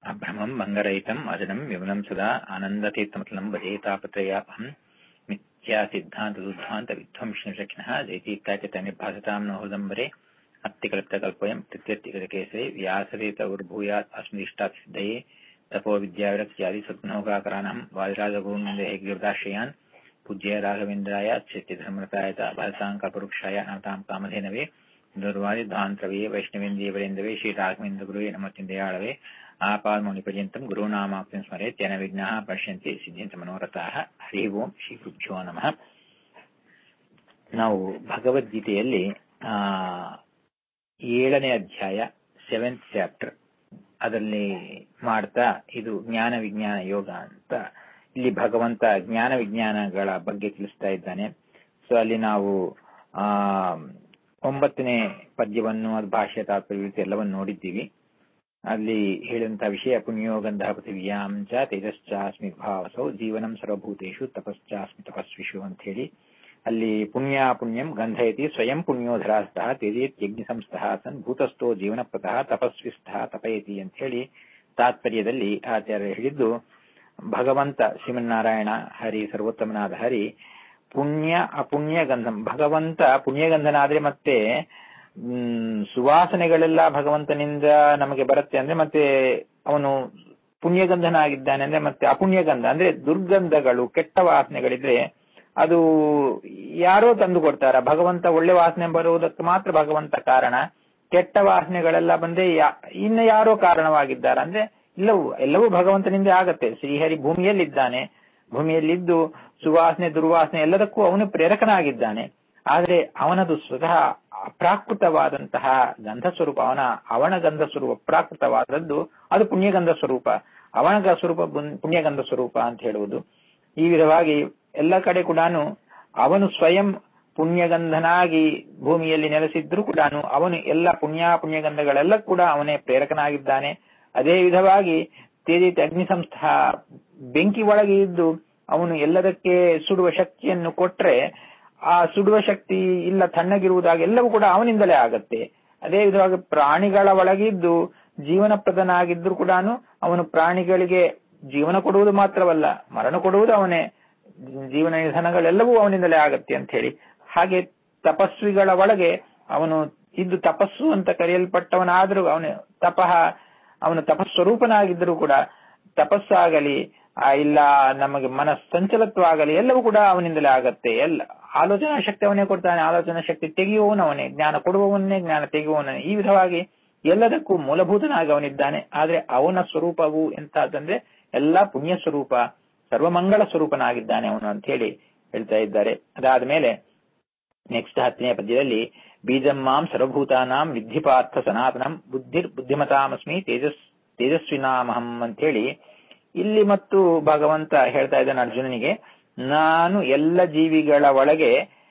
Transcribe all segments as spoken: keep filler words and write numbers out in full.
ಅಭ್ರಮಂ ಮಂಗರಹಿತಂ ಅಜನಂ ವಿಮಲಂ ಸದಾ ಆನಂದತೀರ್ಥಮತಲಂ ಭಜೇತಾಪತ್ರಯಾಪಹಂ ಮಿಥ್ಯಾ ಸಿದ್ಧಾಂತ ದುದ್ಧಾಂತ ವಿಧ್ವಂಸನಶಕ್ನಃ ಜೈತೀರ್ಥಾಚೈತನ್ಯಭಾಸತಾಂ ನ ಹೃದಂಬರೆ ಅತ್ತಿಕಲ್ಪಿತಕಲ್ಪೋಯಂ ಪ್ರತ್ಯರ್ಥಿಗತಕೇಸರಿ ವ್ಯಾಸರೇತ ಉರ್ಭೂಯಾತ್ ಅಸ್ಮದಿಷ್ಟಾತ್ ಸಿದ್ಧಯೇ ತಪೋ ವಿದ್ಯಾವಿರಕ್ತ್ಯಾದಿ ಸದ್ಗುಣೋಗಾಕರಾನಹಂ ವಾದಿರಾಜಗುರುಂದೇ ಗಿರಿದಾಶ್ರಯಾನ್ ಪೂಜ್ಯ ರಾಘವೇಂದ್ರಾಯ ಚೈತ್ಯಧರ್ಮರತಾಯತ ಭಾಸತಾಂ ಕಲ್ಪವೃಕ್ಷಾಯ ನಮತಾಂ ಕಾಮಧೇನವೇ ದುರ್ವಾದಿಧ್ವಾಂತರವೇ ವೈಷ್ಣವೇಂದ್ರಿಯವರೇಂದ್ರವೇ ಶ್ರೀ ರಾಘವೇಂದ್ರ ಗುರುವೇ ನಮೋಚಿಂದಯಾಳವೇ ಆಪಾದಮೌನಿಪರ್ಯಂತಂ ಗುರುನಾಮಾಪ್ತಿಂ ಸ್ಮರೇತ್ ಯೇನ ವಿಘ್ನಾಃ ಪಶ್ಯಂತಿ ಸಿದ್ಧ್ಯಂತ ಮನೋರಥಾಃ. ಹರಿ ಓಂ ಶ್ರೀ ಗುರುಭ್ಯೋ ನಮಃ. ನಾವು ಭಗವದ್ಗೀತೆಯಲ್ಲಿ ಆ ಏಳನೇ ಅಧ್ಯಾಯ ಸೆವೆಂತ್ ಚಾಪ್ಟರ್ ಅದರಲ್ಲಿ ಮಾಡ್ತಾ ಇದು ಜ್ಞಾನ ವಿಜ್ಞಾನ ಯೋಗ ಅಂತ ಇಲ್ಲಿ ಭಗವಂತ ಜ್ಞಾನ ವಿಜ್ಞಾನಗಳ ಬಗ್ಗೆ ತಿಳಿಸ್ತಾ ಇದ್ದಾನೆ. ಸೊ ಅಲ್ಲಿ ನಾವು ಆ ಒಂಬತ್ತನೇ ಪದ್ಯವನ್ನು ಅದು ಭಾಷೆ ತಾತ್ಪರ್ಯ ಎಲ್ಲವನ್ನು ನೋಡಿದ್ದೀವಿ. ಅಲ್ಲಿ ಹೇಳುವಂತಹ ವಿಷಯ ಪುಣ್ಯೋ ಗಂಧ ಪೃಥಿವ್ಯಾಂ ಚ ತೇಜಶ್ಚಾಸ್ಮಿ ಭಾವಸೌ ಜೀವನಂ ಸರ್ವಭೂತೇಷು ತಪಶ್ಚಾಸ್ಮಿ ತಪಸ್ವಿಷು ಅಂತ ಹೇಳಿ ಅಲ್ಲಿ ಪುಣ್ಯ ಪುಣ್ಯಂ ಗಂಧಯತಿ ಸ್ವಯಂ ಪುಣ್ಯೋಧರಾಸ್ತಃ ತೇಜೇತ್ ಯಜ್ಞ ಸಂಸ್ಥಃ ಸನ್ ಭೂತಸ್ಥೋ ಜೀವನಪ್ರತಃ ತಪಸ್ವಿಸ್ಥಃ ತಪಯತಿ ಅಂತ ಹೇಳಿ ತಾತ್ಪರ್ಯದಲ್ಲಿ ಆಚಾರ್ಯ ಹೇಳಿದ್ದು ಭಗವಂತ ಶ್ರೀಮನ್ನಾರಾಯಣ ಹರಿ ಸರ್ವೋತ್ತಮನಾದ ಹರಿ ಪುಣ್ಯ ಅಪುಣ್ಯ ಗಂಧಂ ಭಗವಂತ ಪುಣ್ಯಗಂಧನಾದ್ರೆ ಮತ್ತೆ ಹ್ಮ್ ಸುವಾಸನೆಗಳೆಲ್ಲ ಭಗವಂತನಿಂದ ನಮಗೆ ಬರುತ್ತೆ ಅಂದ್ರೆ ಮತ್ತೆ ಅವನು ಪುಣ್ಯಗಂಧನಾಗಿದ್ದಾನೆ ಅಂದ್ರೆ ಮತ್ತೆ ಅಪುಣ್ಯಗಂಧ ಅಂದ್ರೆ ದುರ್ಗಂಧಗಳು ಕೆಟ್ಟ ವಾಸನೆಗಳಿದ್ರೆ ಅದು ಯಾರೋ ತಂದು ಕೊಡ್ತಾರ. ಭಗವಂತ ಒಳ್ಳೆ ವಾಸನೆ ಬರುವುದಕ್ಕೆ ಮಾತ್ರ ಭಗವಂತ ಕಾರಣ. ಕೆಟ್ಟ ವಾಸನೆಗಳೆಲ್ಲ ಬಂದ್ರೆ ಇನ್ನು ಯಾರೋ ಕಾರಣವಾಗಿದ್ದಾರೆ ಅಂದ್ರೆ ಎಲ್ಲವೂ ಎಲ್ಲವೂ ಭಗವಂತನಿಂದ ಆಗತ್ತೆ. ಶ್ರೀಹರಿ ಭೂಮಿಯಲ್ಲಿದ್ದಾನೆ, ಭೂಮಿಯಲ್ಲಿದ್ದು ಸುವಾಸನೆ ದುರ್ವಾಸನೆ ಎಲ್ಲದಕ್ಕೂ ಅವನು ಪ್ರೇರಕನಾಗಿದ್ದಾನೆ. ಆದ್ರೆ ಅವನದು ಸ್ವತಃ ಅಪ್ರಾಕೃತವಾದಂತಹ ಗಂಧ ಸ್ವರೂಪ, ಅವನ ಅವನ ಗಂಧ ಸ್ವರೂಪ ಪ್ರಾಕೃತವಾದದ್ದು ಅದು ಪುಣ್ಯಗಂಧ ಸ್ವರೂಪ. ಅವನ ಸ್ವರೂಪ ಪುಣ್ಯಗಂಧ ಸ್ವರೂಪ ಅಂತ ಹೇಳುವುದು. ಈ ವಿಧವಾಗಿ ಎಲ್ಲ ಕಡೆ ಕೂಡ ಅವನು ಸ್ವಯಂ ಪುಣ್ಯಗಂಧನಾಗಿ ಭೂಮಿಯಲ್ಲಿ ನೆಲೆಸಿದ್ರು ಕೂಡ ಅವನು ಎಲ್ಲ ಪುಣ್ಯ ಪುಣ್ಯಗಂಧಗಳೆಲ್ಲ ಕೂಡ ಅವನೇ ಪ್ರೇರಕನಾಗಿದ್ದಾನೆ. ಅದೇ ವಿಧವಾಗಿ ತೇಜಿತ್ ಅಗ್ನಿ ಸಂಸ್ಥಾ ಬೆಂಕಿ ಒಳಗೆ ಇದ್ದು ಅವನು ಎಲ್ಲದಕ್ಕೆ ಸುಡುವ ಶಕ್ತಿಯನ್ನು ಕೊಟ್ರೆ ಆ ಸುಡುವ ಶಕ್ತಿ ಇಲ್ಲ ತಣ್ಣಗಿರುವುದಾಗಿ ಎಲ್ಲವೂ ಕೂಡ ಅವನಿಂದಲೇ ಆಗತ್ತೆ. ಅದೇ ವಿಧವಾಗಿ ಪ್ರಾಣಿಗಳ ಒಳಗಿದ್ದು ಜೀವನಪ್ರದನಾಗಿದ್ರು ಕೂಡ ಅವನು ಪ್ರಾಣಿಗಳಿಗೆ ಜೀವನ ಕೊಡುವುದು ಮಾತ್ರವಲ್ಲ ಮರಣ ಕೊಡುವುದು ಅವನೇ, ಜೀವನ ನಿಧನಗಳೆಲ್ಲವೂ ಅವನಿಂದಲೇ ಆಗತ್ತೆ ಅಂತ ಹೇಳಿ. ಹಾಗೆ ತಪಸ್ವಿಗಳ ಒಳಗೆ ಅವನು ಇದ್ದು ತಪಸ್ಸು ಅಂತ ಕರೆಯಲ್ಪಟ್ಟವನಾದ್ರೂ ಅವನು ತಪಃ ಅವನು ತಪಸ್ವರೂಪನಾಗಿದ್ದರೂ ಕೂಡ ತಪಸ್ಸಾಗಲಿ ಇಲ್ಲ ನಮಗೆ ಮನಸ್ಸಂಚಲತ್ವ ಆಗಲಿ ಎಲ್ಲವೂ ಕೂಡ ಅವನಿಂದಲೇ ಆಗತ್ತೆ. ಎಲ್ಲ ಆಲೋಚನಾ ಶಕ್ತಿ ಅವನೇ ಕೊಡ್ತಾನೆ, ಆಲೋಚನಾ ಶಕ್ತಿ ತೆಗೆಯುವವನವನೇ, ಜ್ಞಾನ ಕೊಡುವವನ್ನೇ ಜ್ಞಾನ ತೆಗೆಯುವವನೇ. ಈ ವಿಧವಾಗಿ ಎಲ್ಲದಕ್ಕೂ ಮೂಲಭೂತನಾಗಿ ಅವನಿದ್ದಾನೆ. ಆದ್ರೆ ಅವನ ಸ್ವರೂಪವು ಎಂತಾದಂದ್ರೆ ಎಲ್ಲಾ ಪುಣ್ಯ ಸ್ವರೂಪ, ಸರ್ವಮಂಗಳ ಸ್ವರೂಪನಾಗಿದ್ದಾನೆ ಅವನು ಅಂತ ಹೇಳಿ ಹೇಳ್ತಾ ಇದ್ದಾರೆ. ಅದಾದ ಮೇಲೆ ನೆಕ್ಸ್ಟ್ ಹತ್ತನೇ ಪದ್ಯದಲ್ಲಿ ಬೀಜಂ ಮಾಂ ಸರ್ವಭೂತಾನಾಂ ವಿದ್ಧಿಪಾರ್ಥ ಸನಾತನಂ ಬುದ್ಧಿರ್ ಬುದ್ಧಿಮತಾಮಸ್ಮಿ ತೇಜಸ್ ತೇಜಸ್ವಿನಾಮಹಂ ಅಂತ ಹೇಳಿ ಇಲ್ಲಿ ಮತ್ತು ಭಗವಂತ ಹೇಳ್ತಾ ಇದ್ದಾನೆ ಅರ್ಜುನನಿಗೆ, ನಾನು ಎಲ್ಲ ಜೀವಿಗಳ ಒಳಗೆ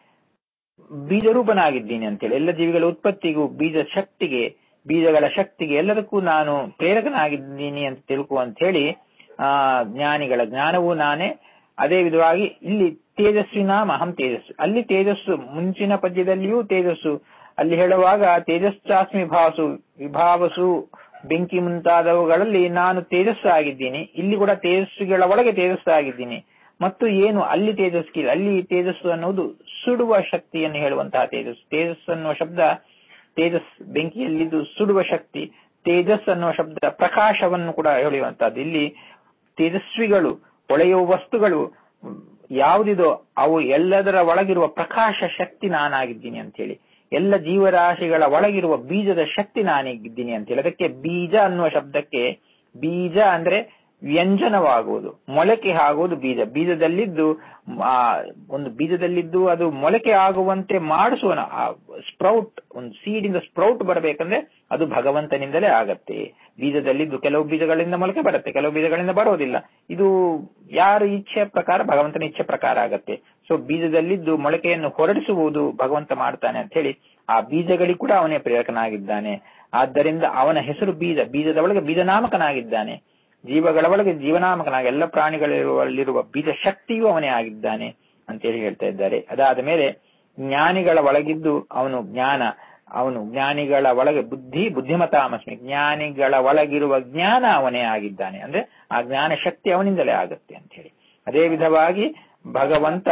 ಬೀಜರೂಪನಾಗಿದ್ದೀನಿ ಅಂತೇಳಿ, ಎಲ್ಲ ಜೀವಿಗಳ ಉತ್ಪತ್ತಿಗೂ ಬೀಜ ಶಕ್ತಿಗೆ ಬೀಜಗಳ ಶಕ್ತಿಗೆ ಎಲ್ಲದಕ್ಕೂ ನಾನು ಪ್ರೇರಕನಾಗಿದ್ದೀನಿ ಅಂತ ತಿಳ್ಕೊ ಅಂತ ಹೇಳಿ ಆ ಜ್ಞಾನಿಗಳ ಜ್ಞಾನವೂ ನಾನೇ. ಅದೇ ವಿಧವಾಗಿ ಇಲ್ಲಿ ತೇಜಸ್ವಿನಾಂ ಅಹಂ ತೇಜಸ್ವಿ, ಅಲ್ಲಿ ತೇಜಸ್ಸು ಮುಂಚಿನ ಪದ್ಯದಲ್ಲಿಯೂ ತೇಜಸ್ಸು ಅಲ್ಲಿ ಹೇಳುವಾಗ ತೇಜಸ್ಸಾಸ್ಮಿ ಭಾವಸು ವಿಭಾವಸು ಬೆಂಕಿ ಮುಂತಾದವುಗಳಲ್ಲಿ ನಾನು ತೇಜಸ್ಸು ಆಗಿದ್ದೀನಿ, ಇಲ್ಲಿ ಕೂಡ ತೇಜಸ್ವಿಗಳ ಒಳಗೆ ತೇಜಸ್ಸು ಆಗಿದ್ದೀನಿ. ಮತ್ತು ಏನು ಅಲ್ಲಿ ತೇಜಸ್ಕಿ ಅಲ್ಲಿ ತೇಜಸ್ಸು ಅನ್ನುವುದು ಸುಡುವ ಶಕ್ತಿಯನ್ನು ಹೇಳುವಂತಹ ತೇಜಸ್ಸು. ತೇಜಸ್ ಅನ್ನುವ ಶಬ್ದ ತೇಜಸ್ ಬೆಂಕಿಯಲ್ಲಿದ್ದು ಸುಡುವ ಶಕ್ತಿ, ತೇಜಸ್ ಅನ್ನುವ ಶಬ್ದ ಪ್ರಕಾಶವನ್ನು ಕೂಡ ಹೇಳುವಂತಹದ್ದು. ಇಲ್ಲಿ ತೇಜಸ್ವಿಗಳು ಹೊಳೆಯುವ ವಸ್ತುಗಳು ಯಾವುದಿದೋ ಅವು ಎಲ್ಲದರ ಒಳಗಿರುವ ಪ್ರಕಾಶ ಶಕ್ತಿ ನಾನಾಗಿದ್ದೀನಿ ಅಂತ ಹೇಳಿ, ಎಲ್ಲ ಜೀವರಾಶಿಗಳ ಒಳಗಿರುವ ಬೀಜದ ಶಕ್ತಿ ನಾನಾಗಿದ್ದೀನಿ ಅಂತ ಹೇಳಿ. ಅದಕ್ಕೆ ಬೀಜ ಅನ್ನುವ ಶಬ್ದಕ್ಕೆ ಬೀಜ ಅಂದ್ರೆ ವ್ಯಂಜನವಾಗುವುದು, ಮೊಳಕೆ ಆಗುವುದು ಬೀಜ. ಬೀಜದಲ್ಲಿದ್ದು ಆ ಒಂದು ಬೀಜದಲ್ಲಿದ್ದು ಅದು ಮೊಳಕೆ ಆಗುವಂತೆ ಮಾಡಿಸುವ ಸ್ಪ್ರೌಟ್, ಒಂದು ಸೀಡಿಂದ ಸ್ಪ್ರೌಟ್ ಬರಬೇಕಂದ್ರೆ ಅದು ಭಗವಂತನಿಂದಲೇ ಆಗತ್ತೆ. ಬೀಜದಲ್ಲಿದ್ದು ಕೆಲವು ಬೀಜಗಳಿಂದ ಮೊಳಕೆ ಬರುತ್ತೆ, ಕೆಲವು ಬೀಜಗಳಿಂದ ಬರೋದಿಲ್ಲ. ಇದು ಯಾರ ಇಚ್ಛೆ ಪ್ರಕಾರ ಭಗವಂತನ ಇಚ್ಛೆ ಪ್ರಕಾರ ಆಗತ್ತೆ. ಸೊ ಬೀಜದಲ್ಲಿದ್ದು ಮೊಳಕೆಯನ್ನು ಹೊರಡಿಸುವುದು ಭಗವಂತ ಮಾಡ್ತಾನೆ ಅಂತ ಹೇಳಿ ಆ ಬೀಜಗಳಿಗೆ ಕೂಡ ಅವನೇ ಪ್ರೇರಕನಾಗಿದ್ದಾನೆ. ಆದ್ದರಿಂದ ಅವನ ಹೆಸರು ಬೀಜ, ಬೀಜದ ಒಳಗೆ ಬೀಜನಾಮಕನಾಗಿದ್ದಾನೆ, ಜೀವಗಳ ಒಳಗೆ ಜೀವನಾಮಕನಾಗಿ ಎಲ್ಲ ಪ್ರಾಣಿಗಳಿರುವಲ್ಲಿರುವ ಬೀಜ ಶಕ್ತಿಯೂ ಅವನೇ ಆಗಿದ್ದಾನೆ ಅಂತೇಳಿ ಹೇಳ್ತಾ ಇದ್ದಾರೆ. ಅದಾದ ಮೇಲೆ ಜ್ಞಾನಿಗಳ ಒಳಗಿದ್ದು ಅವನು ಜ್ಞಾನ, ಅವನು ಜ್ಞಾನಿಗಳ ಒಳಗೆ ಬುದ್ಧಿ ಬುದ್ಧಿಮತಾಮಸ್ಮಿ, ಜ್ಞಾನಿಗಳ ಒಳಗಿರುವ ಜ್ಞಾನ ಅವನೇ ಆಗಿದ್ದಾನೆ. ಅಂದ್ರೆ ಆ ಜ್ಞಾನ ಶಕ್ತಿ ಅವನಿಂದಲೇ ಆಗುತ್ತೆ ಅಂತ ಹೇಳಿ. ಅದೇ ವಿಧವಾಗಿ ಭಗವಂತ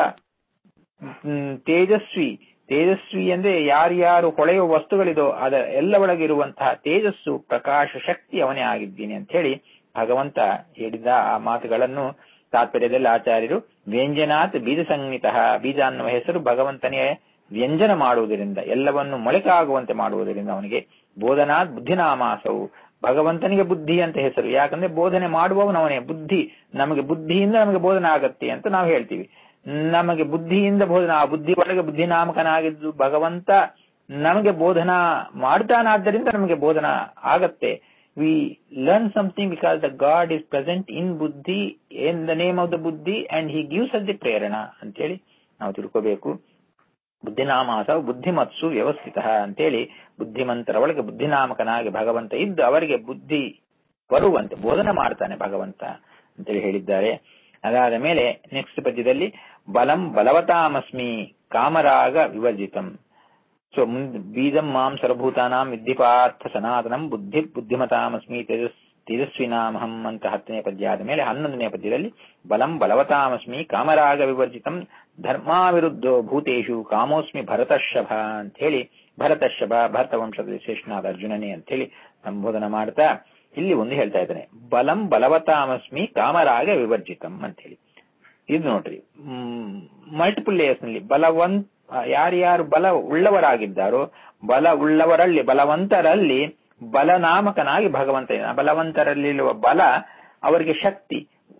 ತೇಜಸ್ವಿ, ತೇಜಸ್ವಿ ಅಂದ್ರೆ ಯಾರ್ಯಾರು ಹೊಳೆಯುವ ವಸ್ತುಗಳಿದೋ ಅದ ಎಲ್ಲ ಒಳಗಿರುವಂತಹ ತೇಜಸ್ಸು ಪ್ರಕಾಶ ಶಕ್ತಿ ಅವನೇ ಆಗಿದ್ದೀನಿ ಅಂತ ಹೇಳಿ ಭಗವಂತ ಹೇಳಿದ ಆ ಮಾತುಗಳನ್ನು ತಾತ್ಪರ್ಯದಲ್ಲಿ ಆಚಾರ್ಯರು ವ್ಯಂಜನಾತ್ ಬೀಜ ಸಂಹಿತ, ಬೀಜ ಅನ್ನುವ ಹೆಸರು ಭಗವಂತನೇ ವ್ಯಂಜನ ಮಾಡುವುದರಿಂದ, ಎಲ್ಲವನ್ನು ಮೊಳಕೆ ಆಗುವಂತೆ ಮಾಡುವುದರಿಂದ ಅವನಿಗೆ ಬೋಧನಾತ್ ಬುದ್ಧಿನಾಮಾಸವು, ಭಗವಂತನಿಗೆ ಬುದ್ಧಿ ಅಂತ ಹೆಸರು. ಯಾಕಂದ್ರೆ ಬೋಧನೆ ಮಾಡುವವನವನೇ. ಬುದ್ಧಿ ನಮಗೆ ಬುದ್ಧಿಯಿಂದ ನಮಗೆ ಬೋಧನೆ ಆಗತ್ತೆ ಅಂತ ನಾವು ಹೇಳ್ತೀವಿ. ನಮಗೆ ಬುದ್ಧಿಯಿಂದ ಬೋಧನ, ಆ ಬುದ್ಧಿ ಒಳಗೆ ಬುದ್ಧಿನಾಮಕನಾಗಿದ್ದು ಭಗವಂತ ನಮಗೆ ಬೋಧನಾ ಮಾಡ್ತಾನಾದ್ದರಿಂದ ನಮಗೆ ಬೋಧನಾ ಆಗತ್ತೆ. We learn something because the God is present in ಬುದ್ಧಿ, in the name of the ಬುದ್ಧಿ, and he gives us the ಪ್ರೇರಣಾ ಅಂತೇಳಿ ನಾವು ತಿಳ್ಕೋಬೇಕು. ಬುದ್ಧಿನಾಮಾಸ ಬುದ್ಧಿಮತ್ಸು ವ್ಯವಸ್ಥಿತ ಅಂತೇಳಿ ಬುದ್ಧಿಮಂತರ ಒಳಗೆ ಬುದ್ಧಿನಾಮಕನಾಗಿ ಭಗವಂತ ಇದ್ದು ಅವರಿಗೆ ಬುದ್ಧಿ ಬರುವಂತೆ ಬೋಧನೆ ಮಾಡ್ತಾನೆ ಭಗವಂತ ಅಂತೇಳಿ ಹೇಳಿದ್ದಾರೆ. ಅದಾದ ಮೇಲೆ ನೆಕ್ಸ್ಟ್ ಪದ್ಯದಲ್ಲಿ ಬಲಂ ಬಲವತಾಮಸ್ಮಿ ಕಾಮರಾಗ ವಿವರ್ಜಿತಂ. ಸೊ ಮುಂದೆ ಬೀಜಂ ಮಾಂ ಸರ್ವಭೂತಾನಾಂ ವಿದ್ಧಿಪಾರ್ಥ ಸನಾತನಂ ಬುದ್ಧಿ ಬುದ್ಧಿಮತಾಮಸ್ಮಿ ತೇಜಸ್ ತೇಜಸ್ವಿನಾಮಹಂ ಅಂತ ಹತ್ತನೇ ಪದ್ಯ ಆದ ಮೇಲೆ ಹನ್ನೊಂದನೇ ಪದ್ಯದಲ್ಲಿ ಬಲಂ ಬಲವತಾಮಸ್ಮಿ ಕಾಮರಾಗ ವಿವರ್ಜಿತಂ ಧರ್ಮಾವಿರುದ್ಧೋ ಭೂತೇಶು ಕಾಮೋಸ್ಮಿ ಭರತರ್ಷಭ ಅಂತ ಹೇಳಿ, ಭರತರ್ಷಭ ಭರತ ವಂಶದ ವಿಶೇಷನಾದ ಅರ್ಜುನನೇ ಅಂತ ಹೇಳಿ ಸಂಬೋಧನ ಮಾಡ್ತಾ ಇಲ್ಲಿ ಒಂದು ಹೇಳ್ತಾ ಇದ್ದಾನೆ, ಬಲಂ ಬಲವತಾಮಸ್ಮಿ ಕಾಮರಾಗ ವಿವರ್ಜಿತಂ ಅಂತ ಹೇಳಿ. ಇದು ನೋಡ್ರಿ, ಮಲ್ಟಿಪಲ್ ಲೇಯರ್ಸ್ ನಲ್ಲಿ ಬಲವಂತ ಯಾರ್ಯಾರು ಬಲ ಉಳ್ಳವರಾಗಿದ್ದಾರೋ ಬಲ ಉಳ್ಳವರಲ್ಲಿ ಬಲವಂತರಲ್ಲಿ ಬಲನಾಮಕನಾಗಿ ಭಗವಂತ, ಬಲವಂತರಲ್ಲಿರುವ ಬಲ ಅವರಿಗೆ ಶಕ್ತಿ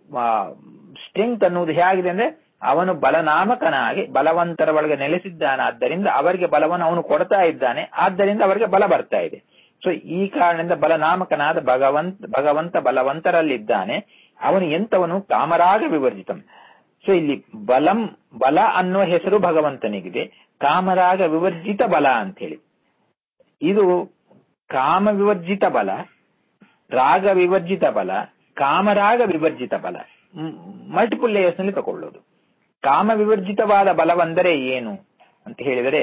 ಸ್ಟ್ರೆಂತ್ ಅನ್ನುವುದು ಹೇಗಿದೆ ಅಂದ್ರೆ ಅವನು ಬಲನಾಮಕನಾಗಿ ಬಲವಂತರ ಒಳಗೆ ನೆಲೆಸಿದ್ದಾನಾದ್ದರಿಂದ ಅವರಿಗೆ ಬಲವನ್ನು ಅವನು ಕೊಡ್ತಾ ಇದ್ದಾನೆ, ಆದ್ದರಿಂದ ಅವರಿಗೆ ಬಲ ಬರ್ತಾ ಇದೆ. ಸೊ ಈ ಕಾರಣದಿಂದ ಬಲನಾಮಕನಾದ ಭಗವಂತ ಭಗವಂತ ಬಲವಂತರಲ್ಲಿದ್ದಾನೆ. ಅವನು ಎಂತವನು ಕಾಮರಾಗ ವಿವರ್ಜಿತಂ. ಸೊ ಇಲ್ಲಿ ಬಲಂ ಬಲ ಅನ್ನುವ ಹೆಸರು ಭಗವಂತನಿಗಿದೆ, ಕಾಮರಾಗ ವಿವರ್ಜಿತ ಬಲ ಅಂತ ಹೇಳಿ. ಇದು ಕಾಮ ವಿವರ್ಜಿತ ಬಲ, ರಾಗ ವಿವರ್ಜಿತ ಬಲ, ಕಾಮರಾಗ ವಿವರ್ಜಿತ ಬಲ, ಮಲ್ಟಿಪಲ್ ಲೇಯರ್ಸ್ ನಲ್ಲಿ ತಗೊಳ್ಳೋದು. ಕಾಮ ವಿವರ್ಜಿತವಾದ ಬಲವೆಂದರೆ ಏನು ಅಂತ ಹೇಳಿದರೆ,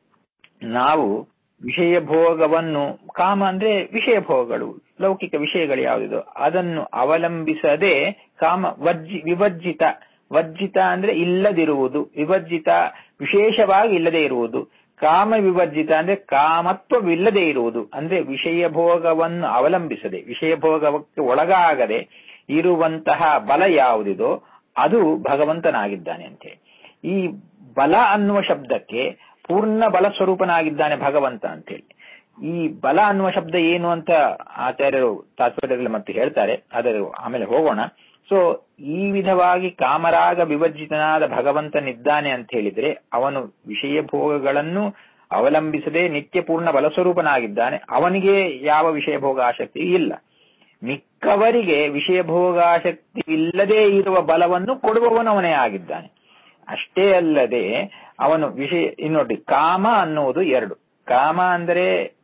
ನಾವು ವಿಷಯ ಭೋಗವನ್ನು, ಕಾಮ ಅಂದ್ರೆ ವಿಷಯ ಭೋಗಗಳು, ಲೌಕಿಕ ವಿಷಯಗಳು ಯಾವುದಿದೋ ಅದನ್ನು ಅವಲಂಬಿಸದೆ ಕಾಮ ವರ್ಜಿ ವಿವರ್ಜಿತ, ವರ್ಜಿತ ಅಂದ್ರೆ ಇಲ್ಲದಿರುವುದು, ವಿವರ್ಜಿತ ವಿಶೇಷವಾಗಿ ಇಲ್ಲದೆ ಇರುವುದು. ಕಾಮ ವಿವರ್ಜಿತ ಅಂದ್ರೆ ಕಾಮತ್ವವಿಲ್ಲದೆ ಇರುವುದು, ಅಂದ್ರೆ ವಿಷಯ ಭೋಗವನ್ನು ಅವಲಂಬಿಸದೆ ವಿಷಯ ಭೋಗಕ್ಕೆ ಒಳಗಾಗದೆ ಇರುವಂತಹ ಬಲ ಯಾವುದಿದೋ ಅದು ಭಗವಂತನಾಗಿದ್ದಾನೆ ಅಂತೇಳಿ. ಈ ಬಲ ಅನ್ನುವ ಶಬ್ದಕ್ಕೆ ಪೂರ್ಣ ಬಲ ಸ್ವರೂಪನಾಗಿದ್ದಾನೆ ಭಗವಂತ ಅಂತೇಳಿ. ಈ ಬಲ ಅನ್ನುವ ಶಬ್ದ ಏನು ಅಂತ ಆಚಾರ್ಯರು ತಾತ್ಪರ್ಯದಲ್ಲಿ ಮತ್ತೆ ಹೇಳ್ತಾರೆ, ಅದರ ಆಮೇಲೆ ಹೋಗೋಣ. ಸೊ ಈ ವಿಧವಾಗಿ ಕಾಮರಾಗ ವಿವರ್ಜಿತನಾದ ಭಗವಂತನಿದ್ದಾನೆ ಅಂತ ಹೇಳಿದ್ರೆ ಅವನು ವಿಷಯ ಭೋಗಗಳನ್ನು ಅವಲಂಬಿಸದೆ ನಿತ್ಯ ಪೂರ್ಣ ಬಲಸ್ವರೂಪನಾಗಿದ್ದಾನೆ. ಅವನಿಗೆ ಯಾವ ವಿಷಯ ಭೋಗ ಆಸಕ್ತಿ ಇಲ್ಲ. ಮಿಕ್ಕವರಿಗೆ ವಿಷಯ ಭೋಗಾಸಕ್ತಿ ಇಲ್ಲದೆ ಇರುವ ಬಲವನ್ನು ಕೊಡುವವನು ಅವನೇ ಆಗಿದ್ದಾನೆ. ಅಷ್ಟೇ ಅಲ್ಲದೆ ಅವನು ವಿಷಯ, ಇನ್ನೊಡ್ಡಿ ಕಾಮ ಅನ್ನುವುದು ಎರಡು. ಕಾಮ ಅಂದರೆ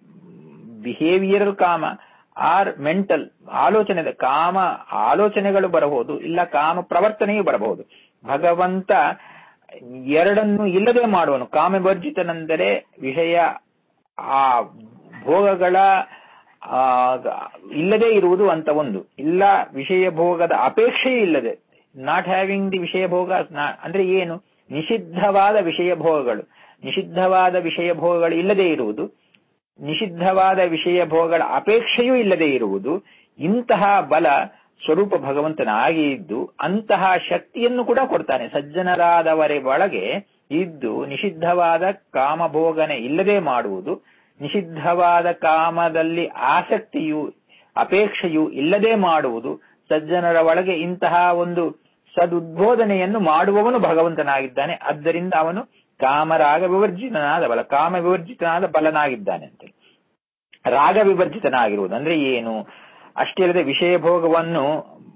ಬಿಹೇವಿಯರಲ್ ಕಾಮ ಆರ್ ಮೆಂಟಲ್ ಆಲೋಚನೆ, ಕಾಮ ಆಲೋಚನೆಗಳು ಬರಬಹುದು, ಇಲ್ಲ ಕಾಮ ಪ್ರವರ್ತನೆಯೂ ಬರಬಹುದು. ಭಗವಂತ ಎರಡನ್ನು ಇಲ್ಲದೆ ಮಾಡುವನು. ಕಾಮವರ್ಜಿತನೆಂದರೆ ವಿಷಯ ಆ ಭೋಗಗಳ ಆ ಇಲ್ಲದೆ ಇರುವುದು ಅಂತ ಒಂದು, ಇಲ್ಲ ವಿಷಯ ಭೋಗದ ಅಪೇಕ್ಷೆಯೂ ಇಲ್ಲದೆ, ನಾಟ್ ಹ್ಯಾವಿಂಗ್ ದಿ ವಿಷಯ ಭೋಗ ಅಂದ್ರೆ ಏನು, ನಿಷಿದ್ಧವಾದ ವಿಷಯ ಭೋಗಗಳು, ನಿಷಿದ್ಧವಾದ ವಿಷಯ ಭೋಗಗಳು ಇಲ್ಲದೆ ಇರುವುದು, ನಿಷಿದ್ಧವಾದ ವಿಷಯ ಭೋಗಗಳ ಅಪೇಕ್ಷೆಯೂ ಇಲ್ಲದೆ ಇರುವುದು. ಇಂತಹ ಬಲ ಸ್ವರೂಪ ಭಗವಂತನಾಗಿ ಇದ್ದು ಅಂತಹ ಶಕ್ತಿಯನ್ನು ಕೂಡ ಕೊಡ್ತಾನೆ. ಸಜ್ಜನರಾದವರ ಒಳಗೆ ಇದ್ದು ನಿಷಿದ್ಧವಾದ ಕಾಮಭೋಗನೆ ಇಲ್ಲದೆ ಮಾಡುವುದು, ನಿಷಿದ್ಧವಾದ ಕಾಮದಲ್ಲಿ ಆಸಕ್ತಿಯು ಅಪೇಕ್ಷೆಯು ಇಲ್ಲದೆ ಮಾಡುವುದು. ಸಜ್ಜನರ ಒಳಗೆ ಇಂತಹ ಒಂದು ಸದುದ್ಬೋಧನೆಯನ್ನು ಮಾಡುವವನು ಭಗವಂತನಾಗಿದ್ದಾನೆ. ಆದ್ದರಿಂದ ಅವನು ಕಾಮರಾಗ ವಿವರ್ಜಿತನಾದ ಬಲ, ಕಾಮ ವಿವರ್ಜಿತನಾದ ಬಲನಾಗಿದ್ದಾನೆ ಅಂತ. ರಾಗ ವಿವರ್ಜಿತನಾಗಿರುವುದು ಅಂದ್ರೆ ಏನು, ಅಷ್ಟೇ ಅಲ್ಲದೆ ವಿಷಯ ಭೋಗವನ್ನು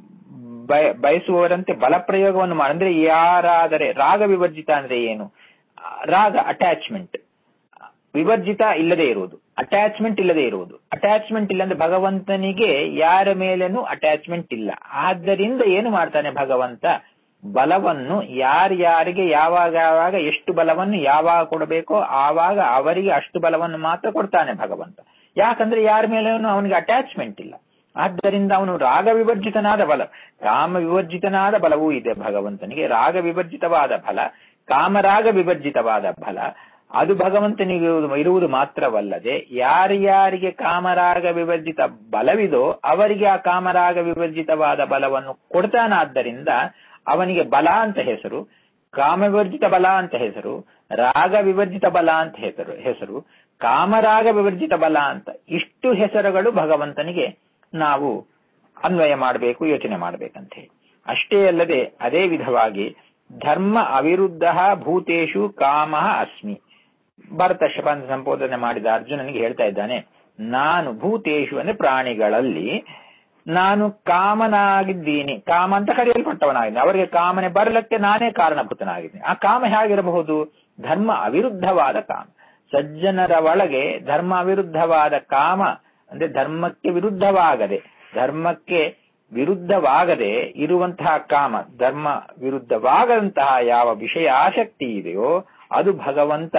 ಬಯ ಬಯಸುವವರಂತೆ ಬಲ ಪ್ರಯೋಗವನ್ನು ಮಾಡ, ಅಂದ್ರೆ ಯಾರಾದರೆ ರಾಗ ವಿವರ್ಜಿತ ಅಂದ್ರೆ ಏನು, ರಾಗ ಅಟ್ಯಾಚ್ಮೆಂಟ್, ವಿವರ್ಜಿತ ಇಲ್ಲದೆ ಇರುವುದು, ಅಟ್ಯಾಚ್ಮೆಂಟ್ ಇಲ್ಲದೆ ಇರುವುದು. ಅಟ್ಯಾಚ್ಮೆಂಟ್ ಇಲ್ಲ ಅಂದ್ರೆ ಭಗವಂತನಿಗೆ ಯಾರ ಮೇಲೇನೂ ಅಟ್ಯಾಚ್ಮೆಂಟ್ ಇಲ್ಲ. ಆದ್ದರಿಂದ ಏನು ಮಾಡ್ತಾನೆ ಭಗವಂತ, ಬಲವನ್ನು ಯಾರ್ಯಾರಿಗೆ ಯಾವಾಗ ಯಾವಾಗ ಎಷ್ಟು ಬಲವನ್ನು ಯಾವಾಗ ಕೊಡಬೇಕೋ ಆವಾಗ ಅವರಿಗೆ ಅಷ್ಟು ಬಲವನ್ನು ಮಾತ್ರ ಕೊಡ್ತಾನೆ ಭಗವಂತ. ಯಾಕಂದ್ರೆ ಯಾರ ಮೇಲೇನೂ ಅವನಿಗೆ ಅಟ್ಯಾಚ್ಮೆಂಟ್ ಇಲ್ಲ. ಆದ್ದರಿಂದ ಅವನು ರಾಗ ವಿವರ್ಜಿತನಾದ ಬಲ, ಕಾಮ ವಿವರ್ಜಿತನಾದ ಬಲವೂ ಇದೆ ಭಗವಂತನಿಗೆ. ರಾಗ ವಿವರ್ಜಿತವಾದ ಫಲ, ಕಾಮರಾಗ ವಿವರ್ಜಿತವಾದ ಫಲ ಅದು ಭಗವಂತನಿಗೆ ಇರುವುದು ಮಾತ್ರವಲ್ಲದೆ ಯಾರ್ಯಾರಿಗೆ ಕಾಮರಾಗ ವಿವರ್ಜಿತ ಬಲವಿದೋ ಅವರಿಗೆ ಆ ಕಾಮರಾಗ ವಿವರ್ಜಿತವಾದ ಬಲವನ್ನು ಕೊಡ್ತಾನಾದ್ದರಿಂದ ಅವನಿಗೆ ಬಲ ಅಂತ ಹೆಸರು, ಕಾಮ ವಿವರ್ಜಿತ ಬಲ ಅಂತ ಹೆಸರು, ರಾಗ ವಿವರ್ಜಿತ ಬಲ ಅಂತ ಹೆಸರು ಹೆಸರು ಕಾಮರಾಗ ವಿವರ್ಜಿತ ಬಲ ಅಂತ ಇಷ್ಟು ಹೆಸರುಗಳು ಭಗವಂತನಿಗೆ ನಾವು ಅನ್ವಯ ಮಾಡಬೇಕು, ಯೋಚನೆ ಮಾಡಬೇಕಂತ ಹೇಳಿ. ಅಷ್ಟೇ ಅಲ್ಲದೆ ಅದೇ ವಿಧವಾಗಿ ಧರ್ಮ ಅವಿರುದ್ಧ ಭೂತೇಶು ಕಾಮ ಅಸ್ಮಿ. ಭರತ ಶಪಾಂತ ಸಂಬೋಧನೆ ಮಾಡಿದ ಅರ್ಜುನನಿಗೆ ಹೇಳ್ತಾ ಇದ್ದಾನೆ, ನಾನು ಭೂತೇಶು ಅಂದ್ರೆ ಪ್ರಾಣಿಗಳಲ್ಲಿ ನಾನು ಕಾಮನಾಗಿದ್ದೀನಿ, ಕಾಮ ಅಂತ ಕರೆಯಲ್ಪಟ್ಟವನಾಗಿದ್ದೀನಿ. ಅವರಿಗೆ ಕಾಮನೆ ಬರಲಕ್ಕೆ ನಾನೇ ಕಾರಣಭೂತನಾಗಿದ್ದೀನಿ. ಆ ಕಾಮ ಹೇಗಿರಬಹುದು? ಧರ್ಮ ಅವಿರುದ್ಧವಾದ ಕಾಮ. ಸಜ್ಜನರ ಒಳಗೆ ಧರ್ಮ ಅವಿರುದ್ಧವಾದ ಕಾಮ ಅಂದ್ರೆ ಧರ್ಮಕ್ಕೆ ವಿರುದ್ಧವಾಗದೆ ಧರ್ಮಕ್ಕೆ ವಿರುದ್ಧವಾಗದೆ ಇರುವಂತಹ ಕಾಮ, ಧರ್ಮ ವಿರುದ್ಧವಾಗದಂತಹ ಯಾವ ವಿಷಯ ಆಸಕ್ತಿ ಇದೆಯೋ ಅದು ಭಗವಂತ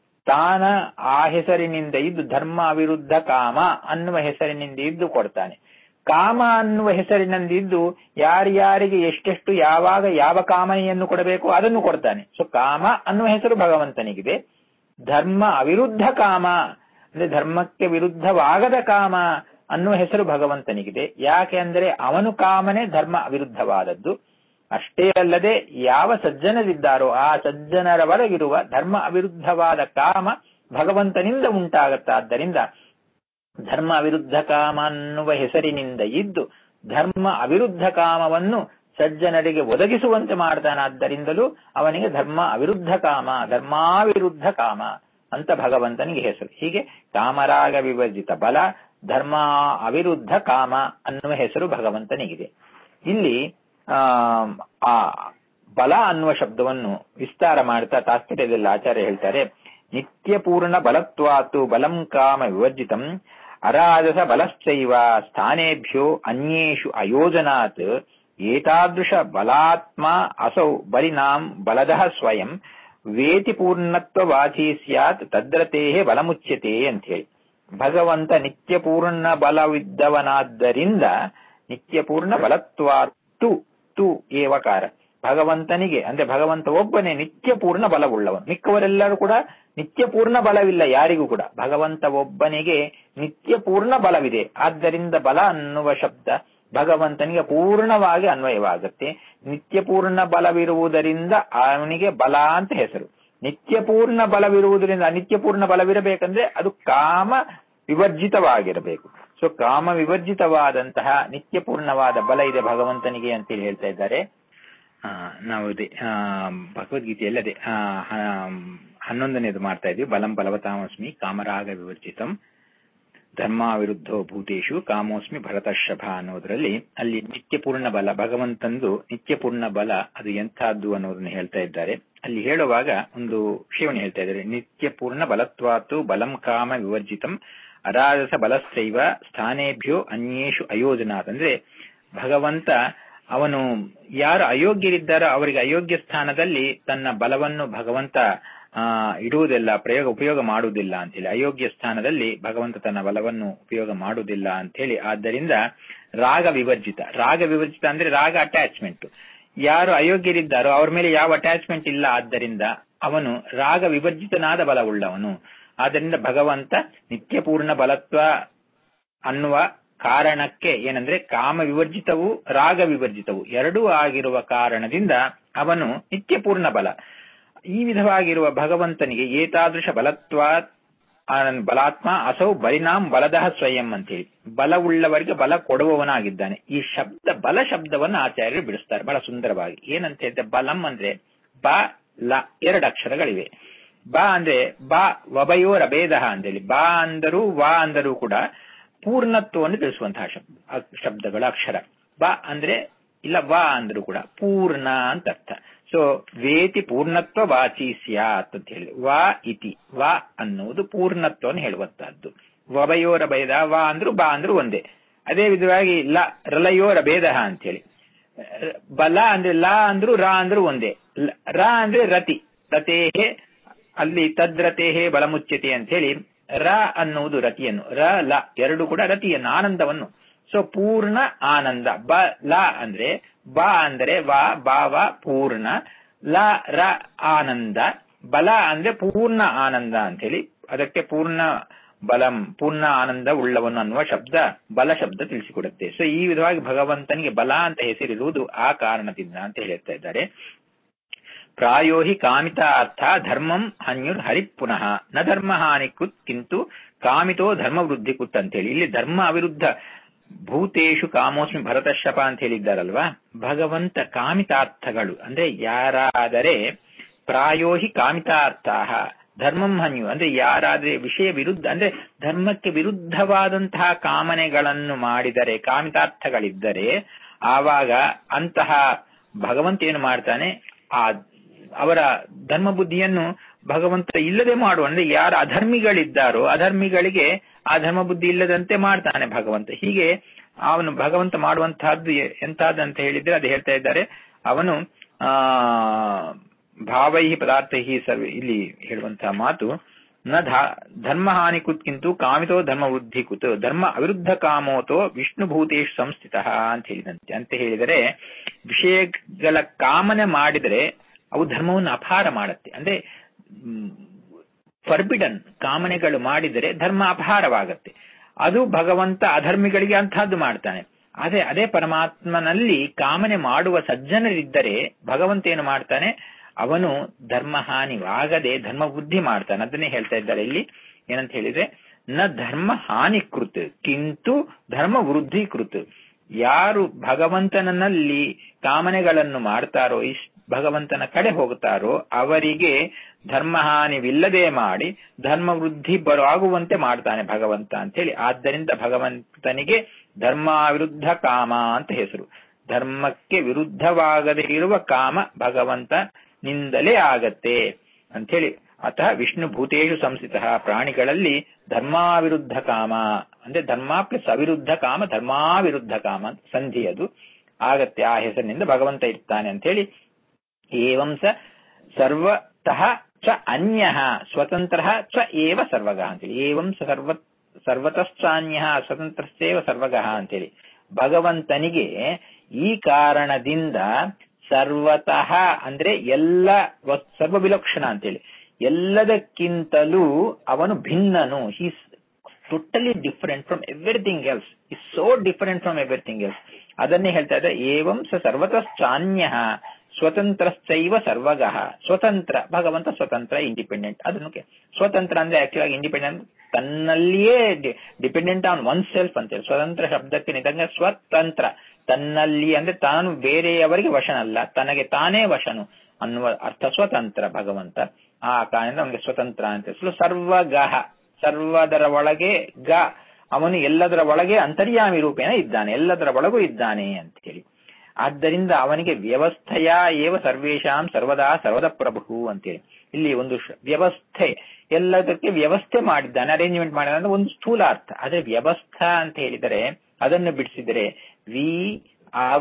ತಾನ ಆ ಹೆಸರಿನಿಂದ ಇದ್ದು ಧರ್ಮ ಅವಿರುದ್ಧ ಕಾಮ ಅನ್ನುವ ಹೆಸರಿನಿಂದ ಇದ್ದು ಕೊಡ್ತಾನೆ. ಕಾಮ ಅನ್ನುವ ಹೆಸರಿನಿಂದಿದ್ದು ಯಾರ್ಯಾರಿಗೆ ಎಷ್ಟೆಷ್ಟು ಯಾವಾಗ ಯಾವ ಕಾಮನೆಯನ್ನು ಕೊಡಬೇಕು ಅದನ್ನು ಕೊಡ್ತಾನೆ. ಸೊ ಕಾಮ ಅನ್ನುವ ಹೆಸರು ಭಗವಂತನಿಗಿದೆ. ಧರ್ಮ ಅವಿರುದ್ಧ ಕಾಮ ಅಂದ್ರೆ ಧರ್ಮಕ್ಕೆ ವಿರುದ್ಧವಾಗದ ಕಾಮ ಅನ್ನುವ ಹೆಸರು ಭಗವಂತನಿಗಿದೆ. ಯಾಕೆ ಅಂದರೆ ಅವನು ಕಾಮನೆ ಧರ್ಮ ಅವಿರುದ್ಧವಾದದ್ದು. ಅಷ್ಟೇ ಅಲ್ಲದೆ ಯಾವ ಸಜ್ಜನರಿದ್ದಾರೋ ಆ ಸಜ್ಜನರವರೆಗಿರುವ ಧರ್ಮ ಅವಿರುದ್ಧವಾದ ಕಾಮ ಭಗವಂತನಿಂದ ಉಂಟಾಗತ್ತಾದ್ದರಿಂದ ಧರ್ಮ ಅವಿರುದ್ಧ ಕಾಮ ಅನ್ನುವ ಹೆಸರಿನಿಂದ ಇದ್ದು ಧರ್ಮ ಅವಿರುದ್ಧ ಕಾಮವನ್ನು ಸಜ್ಜನರಿಗೆ ಒದಗಿಸುವಂತೆ ಮಾಡ್ತಾನಾದ್ದರಿಂದಲೂ ಅವನಿಗೆ ಧರ್ಮ ಅವಿರುದ್ಧ ಕಾಮ, ಧರ್ಮಾವಿರುದ್ಧ ಕಾಮ ಅಂತ ಭಗವಂತನಿಗೆ ಹೆಸರು. ಹೀಗೆ ಕಾಮರಾಗ ವಿವರ್ಜಿತ ಬಲ, ಧರ್ಮ ಅವಿರುದ್ಧ ಕಾಮ ಅನ್ನುವ ಹೆಸರು ಭಗವಂತನಿಗಿದೆ. ಇಲ್ಲಿ ಆ ಆ ಬಲ ಅನ್ನುವ ಶಬ್ದವನ್ನು ವಿಸ್ತಾರ ಮಾಡ್ತಾ ತಾತ್ಪರ್ಯದಲ್ಲಿ ಆಚಾರ್ಯ ಹೇಳ್ತಾರೆ, ನಿತ್ಯ ಪೂರ್ಣ ಬಲತ್ವಾತು ಬಲಂ ಕಾಮ ವಿವರ್ಜಿತಂ ಅರಾಜಸ ಬಲಶ್ಚೈವ ಸ್ಥಾನೇಭ್ಯೋ ಅನ್ಯೇಷು ಅಯೋಜನಾತ್ ಏತಾದೃಶ ಬಲಾತ್ಮ ಅಸೌ ಬಲಿನಾಂ ಬಲದಃ ಸ್ವಯಂ ವೇತಿ ಪೂರ್ಣತ್ವವಾಚಿ ಸ್ಯಾತ್ ತದ್ರತೇಹೇ ಬಲಮುಚ್ಯತೆ ಅಂತ ಹೇಳಿ. ಭಗವಂತ ನಿತ್ಯ ಪೂರ್ಣ ಬಲವಿದ್ದವನಾದ್ದರಿಂದ ನಿತ್ಯ ಪೂರ್ಣ ಬಲತ್ವಾತು ತು ಏವಕಾರ ಭಗವಂತನಿಗೆ ಅಂದ್ರೆ ಭಗವಂತ ಒಬ್ಬನೇ ನಿತ್ಯ ಪೂರ್ಣ ಬಲವುಳ್ಳವನು. ಮಿಕ್ಕವರೆಲ್ಲರೂ ಕೂಡ ನಿತ್ಯ ಪೂರ್ಣ ಬಲವಿಲ್ಲ ಯಾರಿಗೂ ಕೂಡ. ಭಗವಂತ ಒಬ್ಬನಿಗೆ ನಿತ್ಯ ಪೂರ್ಣ ಬಲವಿದೆ. ಆದ್ದರಿಂದ ಬಲ ಅನ್ನುವ ಶಬ್ದ ಭಗವಂತನಿಗೆ ಪೂರ್ಣವಾಗಿ ಅನ್ವಯವಾಗುತ್ತೆ. ನಿತ್ಯ ಪೂರ್ಣ ಬಲವಿರುವುದರಿಂದ ಅವನಿಗೆ ಬಲ ಅಂತ ಹೆಸರು. ನಿತ್ಯ ಪೂರ್ಣ ಬಲವಿರುವುದರಿಂದ ಅನಿತ್ಯ ಪೂರ್ಣ ಬಲವಿರಬೇಕಂದ್ರೆ ಅದು ಕಾಮ ವಿವರ್ಜಿತವಾಗಿರಬೇಕು. ಸೊ ಕಾಮ ವಿವರ್ಜಿತವಾದಂತಹ ನಿತ್ಯ ಪೂರ್ಣವಾದ ಬಲ ಇದೆ ಭಗವಂತನಿಗೆ ಅಂತೇಳಿ ಹೇಳ್ತಾ ಇದ್ದಾರೆ. ಆ ನಾವು ಆ ಭಗವದ್ಗೀತೆಯಲ್ಲಿ ಅದೇ ಹನ್ನೊಂದನೇದು ಮಾಡ್ತಾ ಇದ್ವಿ. ಬಲಂ ಬಲವತಾಮಸ್ಮಿ ಕಾಮರಾಗ ವಿವರ್ಜಿತಂ ಧರ್ಮ ವಿರುದ್ಧೋ ಭೂತೇಶು ಕಾಮೋಸ್ಮಿ ಭರತರ್ಷಭ ಅನ್ನೋದ್ರಲ್ಲಿ ಅಲ್ಲಿ ನಿತ್ಯ ಪೂರ್ಣ ಬಲ ಭಗವಂತಂದು ನಿತ್ಯ ಪೂರ್ಣ ಬಲ ಅದು ಎಂಥದ್ದು ಅನ್ನೋದನ್ನ ಹೇಳ್ತಾ ಇದ್ದಾರೆ. ಅಲ್ಲಿ ಹೇಳುವಾಗ ಒಂದು ವಿಷಯವನ್ನು ಹೇಳ್ತಾ ಇದ್ದಾರೆ. ನಿತ್ಯ ಪೂರ್ಣ ಬಲತ್ವಾತು ಬಲಂ ಕಾಮ ವಿವರ್ಜಿತಂ ಅರಾಜಸ ಬಲಶ್ಚೈವ ಸ್ಥಾನೇಭ್ಯೋ ಅನ್ಯೇಷು ಅಯೋಜನಾತ್ ಅಂದ್ರೆ ಭಗವಂತ ಅವನು ಯಾರು ಅಯೋಗ್ಯರಿದ್ದಾರೋ ಅವರಿಗೆ ಅಯೋಗ್ಯ ಸ್ಥಾನದಲ್ಲಿ ತನ್ನ ಬಲವನ್ನು ಭಗವಂತ ಆ ಇಡುವುದಿಲ್ಲ, ಪ್ರಯೋಗ ಉಪಯೋಗ ಮಾಡುವುದಿಲ್ಲ ಅಂತೇಳಿ. ಅಯೋಗ್ಯ ಸ್ಥಾನದಲ್ಲಿ ಭಗವಂತ ತನ್ನ ಬಲವನ್ನು ಉಪಯೋಗ ಮಾಡುವುದಿಲ್ಲ ಅಂತ ಹೇಳಿ. ಆದ್ದರಿಂದ ರಾಗ ವಿವರ್ಜಿತ. ರಾಗ ವಿವರ್ಜಿತ ಅಂದ್ರೆ ರಾಗ ಅಟ್ಯಾಚ್ಮೆಂಟ್. ಯಾರು ಅಯೋಗ್ಯರಿದ್ದಾರೋ ಅವ್ರ ಮೇಲೆ ಯಾವ ಅಟ್ಯಾಚ್ಮೆಂಟ್ ಇಲ್ಲ, ಆದ್ದರಿಂದ ಅವನು ರಾಗ ವಿವರ್ಜಿತನಾದ ಬಲವುಳ್ಳವನು. ಆದ್ದರಿಂದ ಭಗವಂತ ನಿತ್ಯ ಪೂರ್ಣ ಬಲತ್ವ ಅನ್ನುವ ಕಾರಣಕ್ಕೆ ಏನಂದ್ರೆ ಕಾಮ ವಿವರ್ಜಿತವು ರಾಗ ವಿವರ್ಜಿತವು ಎರಡೂ ಆಗಿರುವ ಕಾರಣದಿಂದ ಅವನು ನಿತ್ಯ ಪೂರ್ಣ ಬಲ. ಈ ವಿಧವಾಗಿರುವ ಭಗವಂತನಿಗೆ ಏತಾದೃಶ ಬಲತ್ವ ಬಲಾತ್ಮ ಅಸೌ ಬಲಿನಾಂ ಬಲದಃ ಸ್ವಯಂ ಅಂತೇಳಿ ಬಲವುಳ್ಳವರಿಗೆ ಬಲ ಕೊಡುವವನಾಗಿದ್ದಾನೆ. ಈ ಶಬ್ದ ಬಲ ಶಬ್ದವನ್ನು ಆಚಾರ್ಯರು ಬಿಡಿಸ್ತಾರೆ ಬಹಳ ಸುಂದರವಾಗಿ. ಏನಂತ ಹೇಳಿದ್ರೆ ಬಲಂ ಅಂದ್ರೆ ಬ ಲ ಎರಡು ಅಕ್ಷರಗಳಿವೆ. ಬ ಅಂದ್ರೆ ಬ ವಭಯೋರ ಭೇದ ಅಂತೇಳಿ ಬಾ ಅಂದರೂ ವಾ ಅಂದರೂ ಕೂಡ ಪೂರ್ಣತ್ವವನ್ನು ತಿಳಿಸುವಂತಹ ಶಬ್ದ ಶಬ್ದಗಳ ಅಕ್ಷರ. ಬ ಅಂದ್ರೆ ಇಲ್ಲ ವಾ ಅಂದ್ರೂ ಕೂಡ ಪೂರ್ಣ ಅಂತ ಅರ್ಥ. ಸೊ ವೇತಿ ಪೂರ್ಣತ್ವ ವಾಚಿ ಸ್ಯಾತ್ ಅಂತ ಹೇಳಿ ವಾ ಇತಿ ವಾ ಅನ್ನುವುದು ಪೂರ್ಣತ್ವವನ್ನು ಹೇಳುವಂತಹದ್ದು. ವಭಯೋರ ಭೇದ ವಾ ಅಂದ್ರು ಬಾ ಅಂದ್ರು ಒಂದೇ. ಅದೇ ವಿಧವಾಗಿ ಲ ರಲಯೋರ ಭೇದ ಅಂತ ಹೇಳಿ ಬಲ ಅಂದ್ರೆ ಲಾ ಅಂದ್ರು ರಾ ಅಂದ್ರು ಒಂದೇ. ರಾ ಅಂದ್ರೆ ರತಿ, ರತೇಹೇ ಅಲ್ಲಿ ತದ್ರತೇಹೇ ಬಲಮುಚ್ಯತೆ ಅಂತ ಹೇಳಿ ರ ಅನ್ನುವುದು ರತಿಯನ್ನು, ರ ಲ ಎರಡು ಕೂಡ ರತಿಯನ್ನು, ಆನಂದವನ್ನು. ಸೊ ಪೂರ್ಣ ಆನಂದ. ಬ ಲ ಅಂದ್ರೆ ಬ ಅಂದ್ರೆ ವಾ ಭಾವ ಪೂರ್ಣ, ಲ ರ ಆನಂದ, ಬಲ ಅಂದ್ರೆ ಪೂರ್ಣ ಆನಂದ ಅಂತ ಹೇಳಿ ಅದಕ್ಕೆ ಪೂರ್ಣ ಬಲಂ ಪೂರ್ಣ ಆನಂದ ಉಳ್ಳವನು ಅನ್ನುವ ಶಬ್ದ ಬಲ ಶಬ್ದ ತಿಳಿಸಿಕೊಡುತ್ತೆ. ಸೊ ಈ ವಿಧವಾಗಿ ಭಗವಂತನಿಗೆ ಬಲ ಅಂತ ಹೆಸರಿರುವುದು ಆ ಕಾರಣದಿಂದ ಅಂತ ಹೇಳ್ತಾ ಇದ್ದಾರೆ. ಪ್ರಾಯೋಹಿ ಕಾಮಿತ ಅರ್ಥ ಧರ್ಮಂ ಹನ್ಯುರ್ ಹರಿ ಪುನಃ ನ ಧರ್ಮ ಹಾನಿ ಕೃತ್ ಕಿಂತು ಕಾಮಿತೋ ಧರ್ಮ ವೃದ್ಧಿ ಕೃತ್ ಅಂತ ಹೇಳಿ ಇಲ್ಲಿ ಧರ್ಮ ಅವಿರುದ್ಧ ಭೂತೇಶು ಕಾಮೋಸ್ಮಿ ಭರತಶಪ ಅಂತ ಹೇಳಿದ್ದಾರಲ್ವಾ. ಭಗವಂತ ಕಾಮಿತಾರ್ಥಗಳು ಅಂದ್ರೆ ಯಾರಾದರೆ ಪ್ರಾಯೋಹಿ ಕಾಮಿತಾರ್ಥ ಧರ್ಮಂ ಹನ್ಯು ಅಂದ್ರೆ ಯಾರಾದ್ರೆ ವಿಷಯ ವಿರುದ್ಧ ಅಂದ್ರೆ ಧರ್ಮಕ್ಕೆ ವಿರುದ್ಧವಾದಂತಹ ಕಾಮನೆಗಳನ್ನು ಮಾಡಿದರೆ, ಕಾಮಿತಾರ್ಥಗಳಿದ್ದರೆ, ಆವಾಗ ಅಂತಹ ಭಗವಂತ ಏನು ಮಾಡ್ತಾನೆ, ಆ ಅವರ ಧರ್ಮ ಬುದ್ಧಿಯನ್ನು ಭಗವಂತ ಇಲ್ಲದೆ ಮಾಡುವ ಅಂದ್ರೆ ಯಾರ ಅಧರ್ಮಿಗಳಿದ್ದಾರೋ ಅಧರ್ಮಿಗಳಿಗೆ ಆ ಧರ್ಮ ಬುದ್ಧಿ ಇಲ್ಲದಂತೆ ಮಾಡ್ತಾನೆ ಭಗವಂತ. ಹೀಗೆ ಅವನು ಭಗವಂತ ಮಾಡುವಂತಹದ್ದು ಎಂತಹದ್ದು ಹೇಳಿದ್ರೆ ಅದು ಹೇಳ್ತಾ ಇದ್ದಾರೆ. ಅವನು ಆ ಭಾವೈಹಿ ಪದಾರ್ಥೈಹಿ ಸರ್ವೇ ಇಲ್ಲಿ ಹೇಳುವಂತಹ ಮಾತು ನ ಧರ್ಮ ಹಾನಿ ಕುತ್ಕಿಂತು ಕಾಮಿತೋ ಧರ್ಮ ವೃದ್ಧಿ ಕುತ್ ಧರ್ಮ ಅವಿರುದ್ಧ ಕಾಮೋತೋ ವಿಷ್ಣು ಭೂತೇಶು ಸಂಸ್ಥಿತ ಅಂತ ಹೇಳಿದಂತೆ. ಅಂತ ಹೇಳಿದರೆ ವಿಷಯಗಳ ಕಾಮನೆ ಮಾಡಿದರೆ ಅವು ಧರ್ಮವನ್ನು ಅಪಹಾರ ಮಾಡುತ್ತೆ. ಅಂದ್ರೆ ಫರ್ಬಿಡನ್ ಕಾಮನೆಗಳು ಮಾಡಿದರೆ ಧರ್ಮ ಅಪಹಾರವಾಗತ್ತೆ. ಅದು ಭಗವಂತ ಅಧರ್ಮಿಗಳಿಗೆ ಅಂತಹದ್ದು ಮಾಡ್ತಾನೆ. ಅದೇ ಅದೇ ಪರಮಾತ್ಮನಲ್ಲಿ ಕಾಮನೆ ಮಾಡುವ ಸಜ್ಜನರಿದ್ದರೆ ಭಗವಂತ ಏನು ಮಾಡ್ತಾನೆ, ಅವನು ಧರ್ಮ ಹಾನಿವಾಗದೆ ಧರ್ಮ ವೃದ್ಧಿ ಮಾಡ್ತಾನೆ. ಅದನ್ನೇ ಹೇಳ್ತಾ ಇದ್ದಾರೆ ಇಲ್ಲಿ. ಏನಂತ ಹೇಳಿದ್ರೆ ನ ಧರ್ಮ ಹಾನಿ ಕೃತ್ ಕಿಂತು ಧರ್ಮ ವೃದ್ಧಿ ಕೃತ್. ಯಾರು ಭಗವಂತನಲ್ಲಿ ಕಾಮನೆಗಳನ್ನು ಮಾಡ್ತಾರೋ, ಇಷ್ಟ ಭಗವಂತನ ಕಡೆ ಹೋಗ್ತಾರೋ ಅವರಿಗೆ ಧರ್ಮಹಾನಿವಿಲ್ಲದೆ ಮಾಡಿ ಧರ್ಮ ವೃದ್ಧಿ ಬರಾಗುವಂತೆ ಮಾಡ್ತಾನೆ ಭಗವಂತ ಅಂತ ಹೇಳಿ. ಆದ್ದರಿಂದ ಭಗವಂತನಿಗೆ ಧರ್ಮ ವಿರುದ್ಧ ಕಾಮ ಅಂತ ಹೆಸರು. ಧರ್ಮಕ್ಕೆ ವಿರುದ್ಧವಾಗದೇ ಇರುವ ಕಾಮ ಭಗವಂತ ನಿಂದಲೇ ಆಗತ್ತೆ ಅಂತ ಹೇಳಿ. ಅತಃ ವಿಷ್ಣು ಭೂತೇಶು ಸಂಸ್ಥಿತ ಪ್ರಾಣಿಗಳಲ್ಲಿ ಧರ್ಮಾವಿರುದ್ಧ ಕಾಮ ಅಂದ್ರೆ ಧರ್ಮ ಪ್ಲಸ್ ಅವಿರುದ್ಧ ಕಾಮ ಧರ್ಮಾವಿರುದ್ಧ ಕಾಮ ಅಂತ ಸಂಧಿ ಅದು ಆಗತ್ತೆ. ಆ ಹೆಸರಿನಿಂದ ಭಗವಂತ ಇರ್ತಾನೆ ಅಂತ ಹೇಳಿ. ಏವಂ ಸ ಸರ್ವತಃ ಚ ಅನ್ಯಃ ಸ್ವತಂತ್ರಃ ಚ ಏವ ಸರ್ವಗಃ ಅಂತೇಳಿ. ಏವಂ ಸ ಸರ್ವ ಸರ್ವತಶ್ಚಾನ್ಯಃ ಸ್ವತಂತ್ರಸ್ಯೇವ ಸರ್ವಗಃ ಅಂತೇಳಿ ಭಗವಂತನಿಗೆ ಈ ಕಾರಣದಿಂದ ಸರ್ವತಃ ಅಂದ್ರೆ ಎಲ್ಲ ಸರ್ವ ವಿಲಕ್ಷಣ ಅಂತೇಳಿ ಎಲ್ಲದಕ್ಕಿಂತಲೂ ಅವನು ಭಿನ್ನನು. He's totally different from everything else. Is so different from everything else. ಅದನ್ನೇ ಹೇಳ್ತಾ ಇದ್ದ ಏವಂ ಸ ಸರ್ವತಶ್ಚಾನ್ಯಃ ಸ್ವತಂತ್ರಶ್ಚೈವ ಸರ್ವಗಃ. ಸ್ವತಂತ್ರ ಭಗವಂತ ಸ್ವತಂತ್ರ ಇಂಡಿಪೆಂಡೆಂಟ್. ಅದನ್ನು ಸ್ವತಂತ್ರ ಅಂದ್ರೆ ಆಕ್ಚುಲ್ ಆಗಿ ಇಂಡಿಪೆಂಡೆಂಟ್ ತನ್ನಲ್ಲಿಯೇ ಡಿಪೆಂಡೆಂಟ್ ಆನ್ ಒನ್ ಸೆಲ್ಫ್ ಅಂತೇಳಿ. ಸ್ವತಂತ್ರ ಶಬ್ದಕ್ಕೆ ನಿಜಂಗ ಸ್ವತಂತ್ರ ತನ್ನಲ್ಲಿ ಅಂದ್ರೆ ತಾನು ಬೇರೆಯವರಿಗೆ ವಶನಲ್ಲ, ತನಗೆ ತಾನೇ ವಶನು ಅನ್ನುವ ಅರ್ಥ ಸ್ವತಂತ್ರ ಭಗವಂತ. ಆ ಕಾರಣದಿಂದ ಅವನಿಗೆ ಸ್ವತಂತ್ರ ಅಂತ ಹೆಸರು. ಸರ್ವಗಃ ಸರ್ವದರ ಒಳಗೆ ಗ ಅವನು ಎಲ್ಲದರ ಒಳಗೆ ಅಂತರ್ಯಾಮಿ ರೂಪೇಣ ಇದ್ದಾನೆ, ಎಲ್ಲದರ ಒಳಗೂ ಇದ್ದಾನೆ ಅಂತ ಹೇಳಿ. ಆದ್ದರಿಂದ ಅವನಿಗೆ ವ್ಯವಸ್ಥೆಯ ಏವ ಸರ್ವೇಶಾಂ ಸರ್ವದಾ ಸರ್ವದ ಪ್ರಭು ಅಂತೇಳಿ. ಇಲ್ಲಿ ಒಂದು ವ್ಯವಸ್ಥೆ ಎಲ್ಲದಕ್ಕೆ ವ್ಯವಸ್ಥೆ ಮಾಡಿದ್ದಾನೆ, ಅರೇಂಜ್ಮೆಂಟ್ ಮಾಡಿದ ಒಂದು ಸ್ಥೂಲ ಅರ್ಥ. ಆದ್ರೆ ವ್ಯವಸ್ಥಾ ಅಂತ ಹೇಳಿದರೆ ಅದನ್ನು ಬಿಡಿಸಿದರೆ ವಿ ಅವ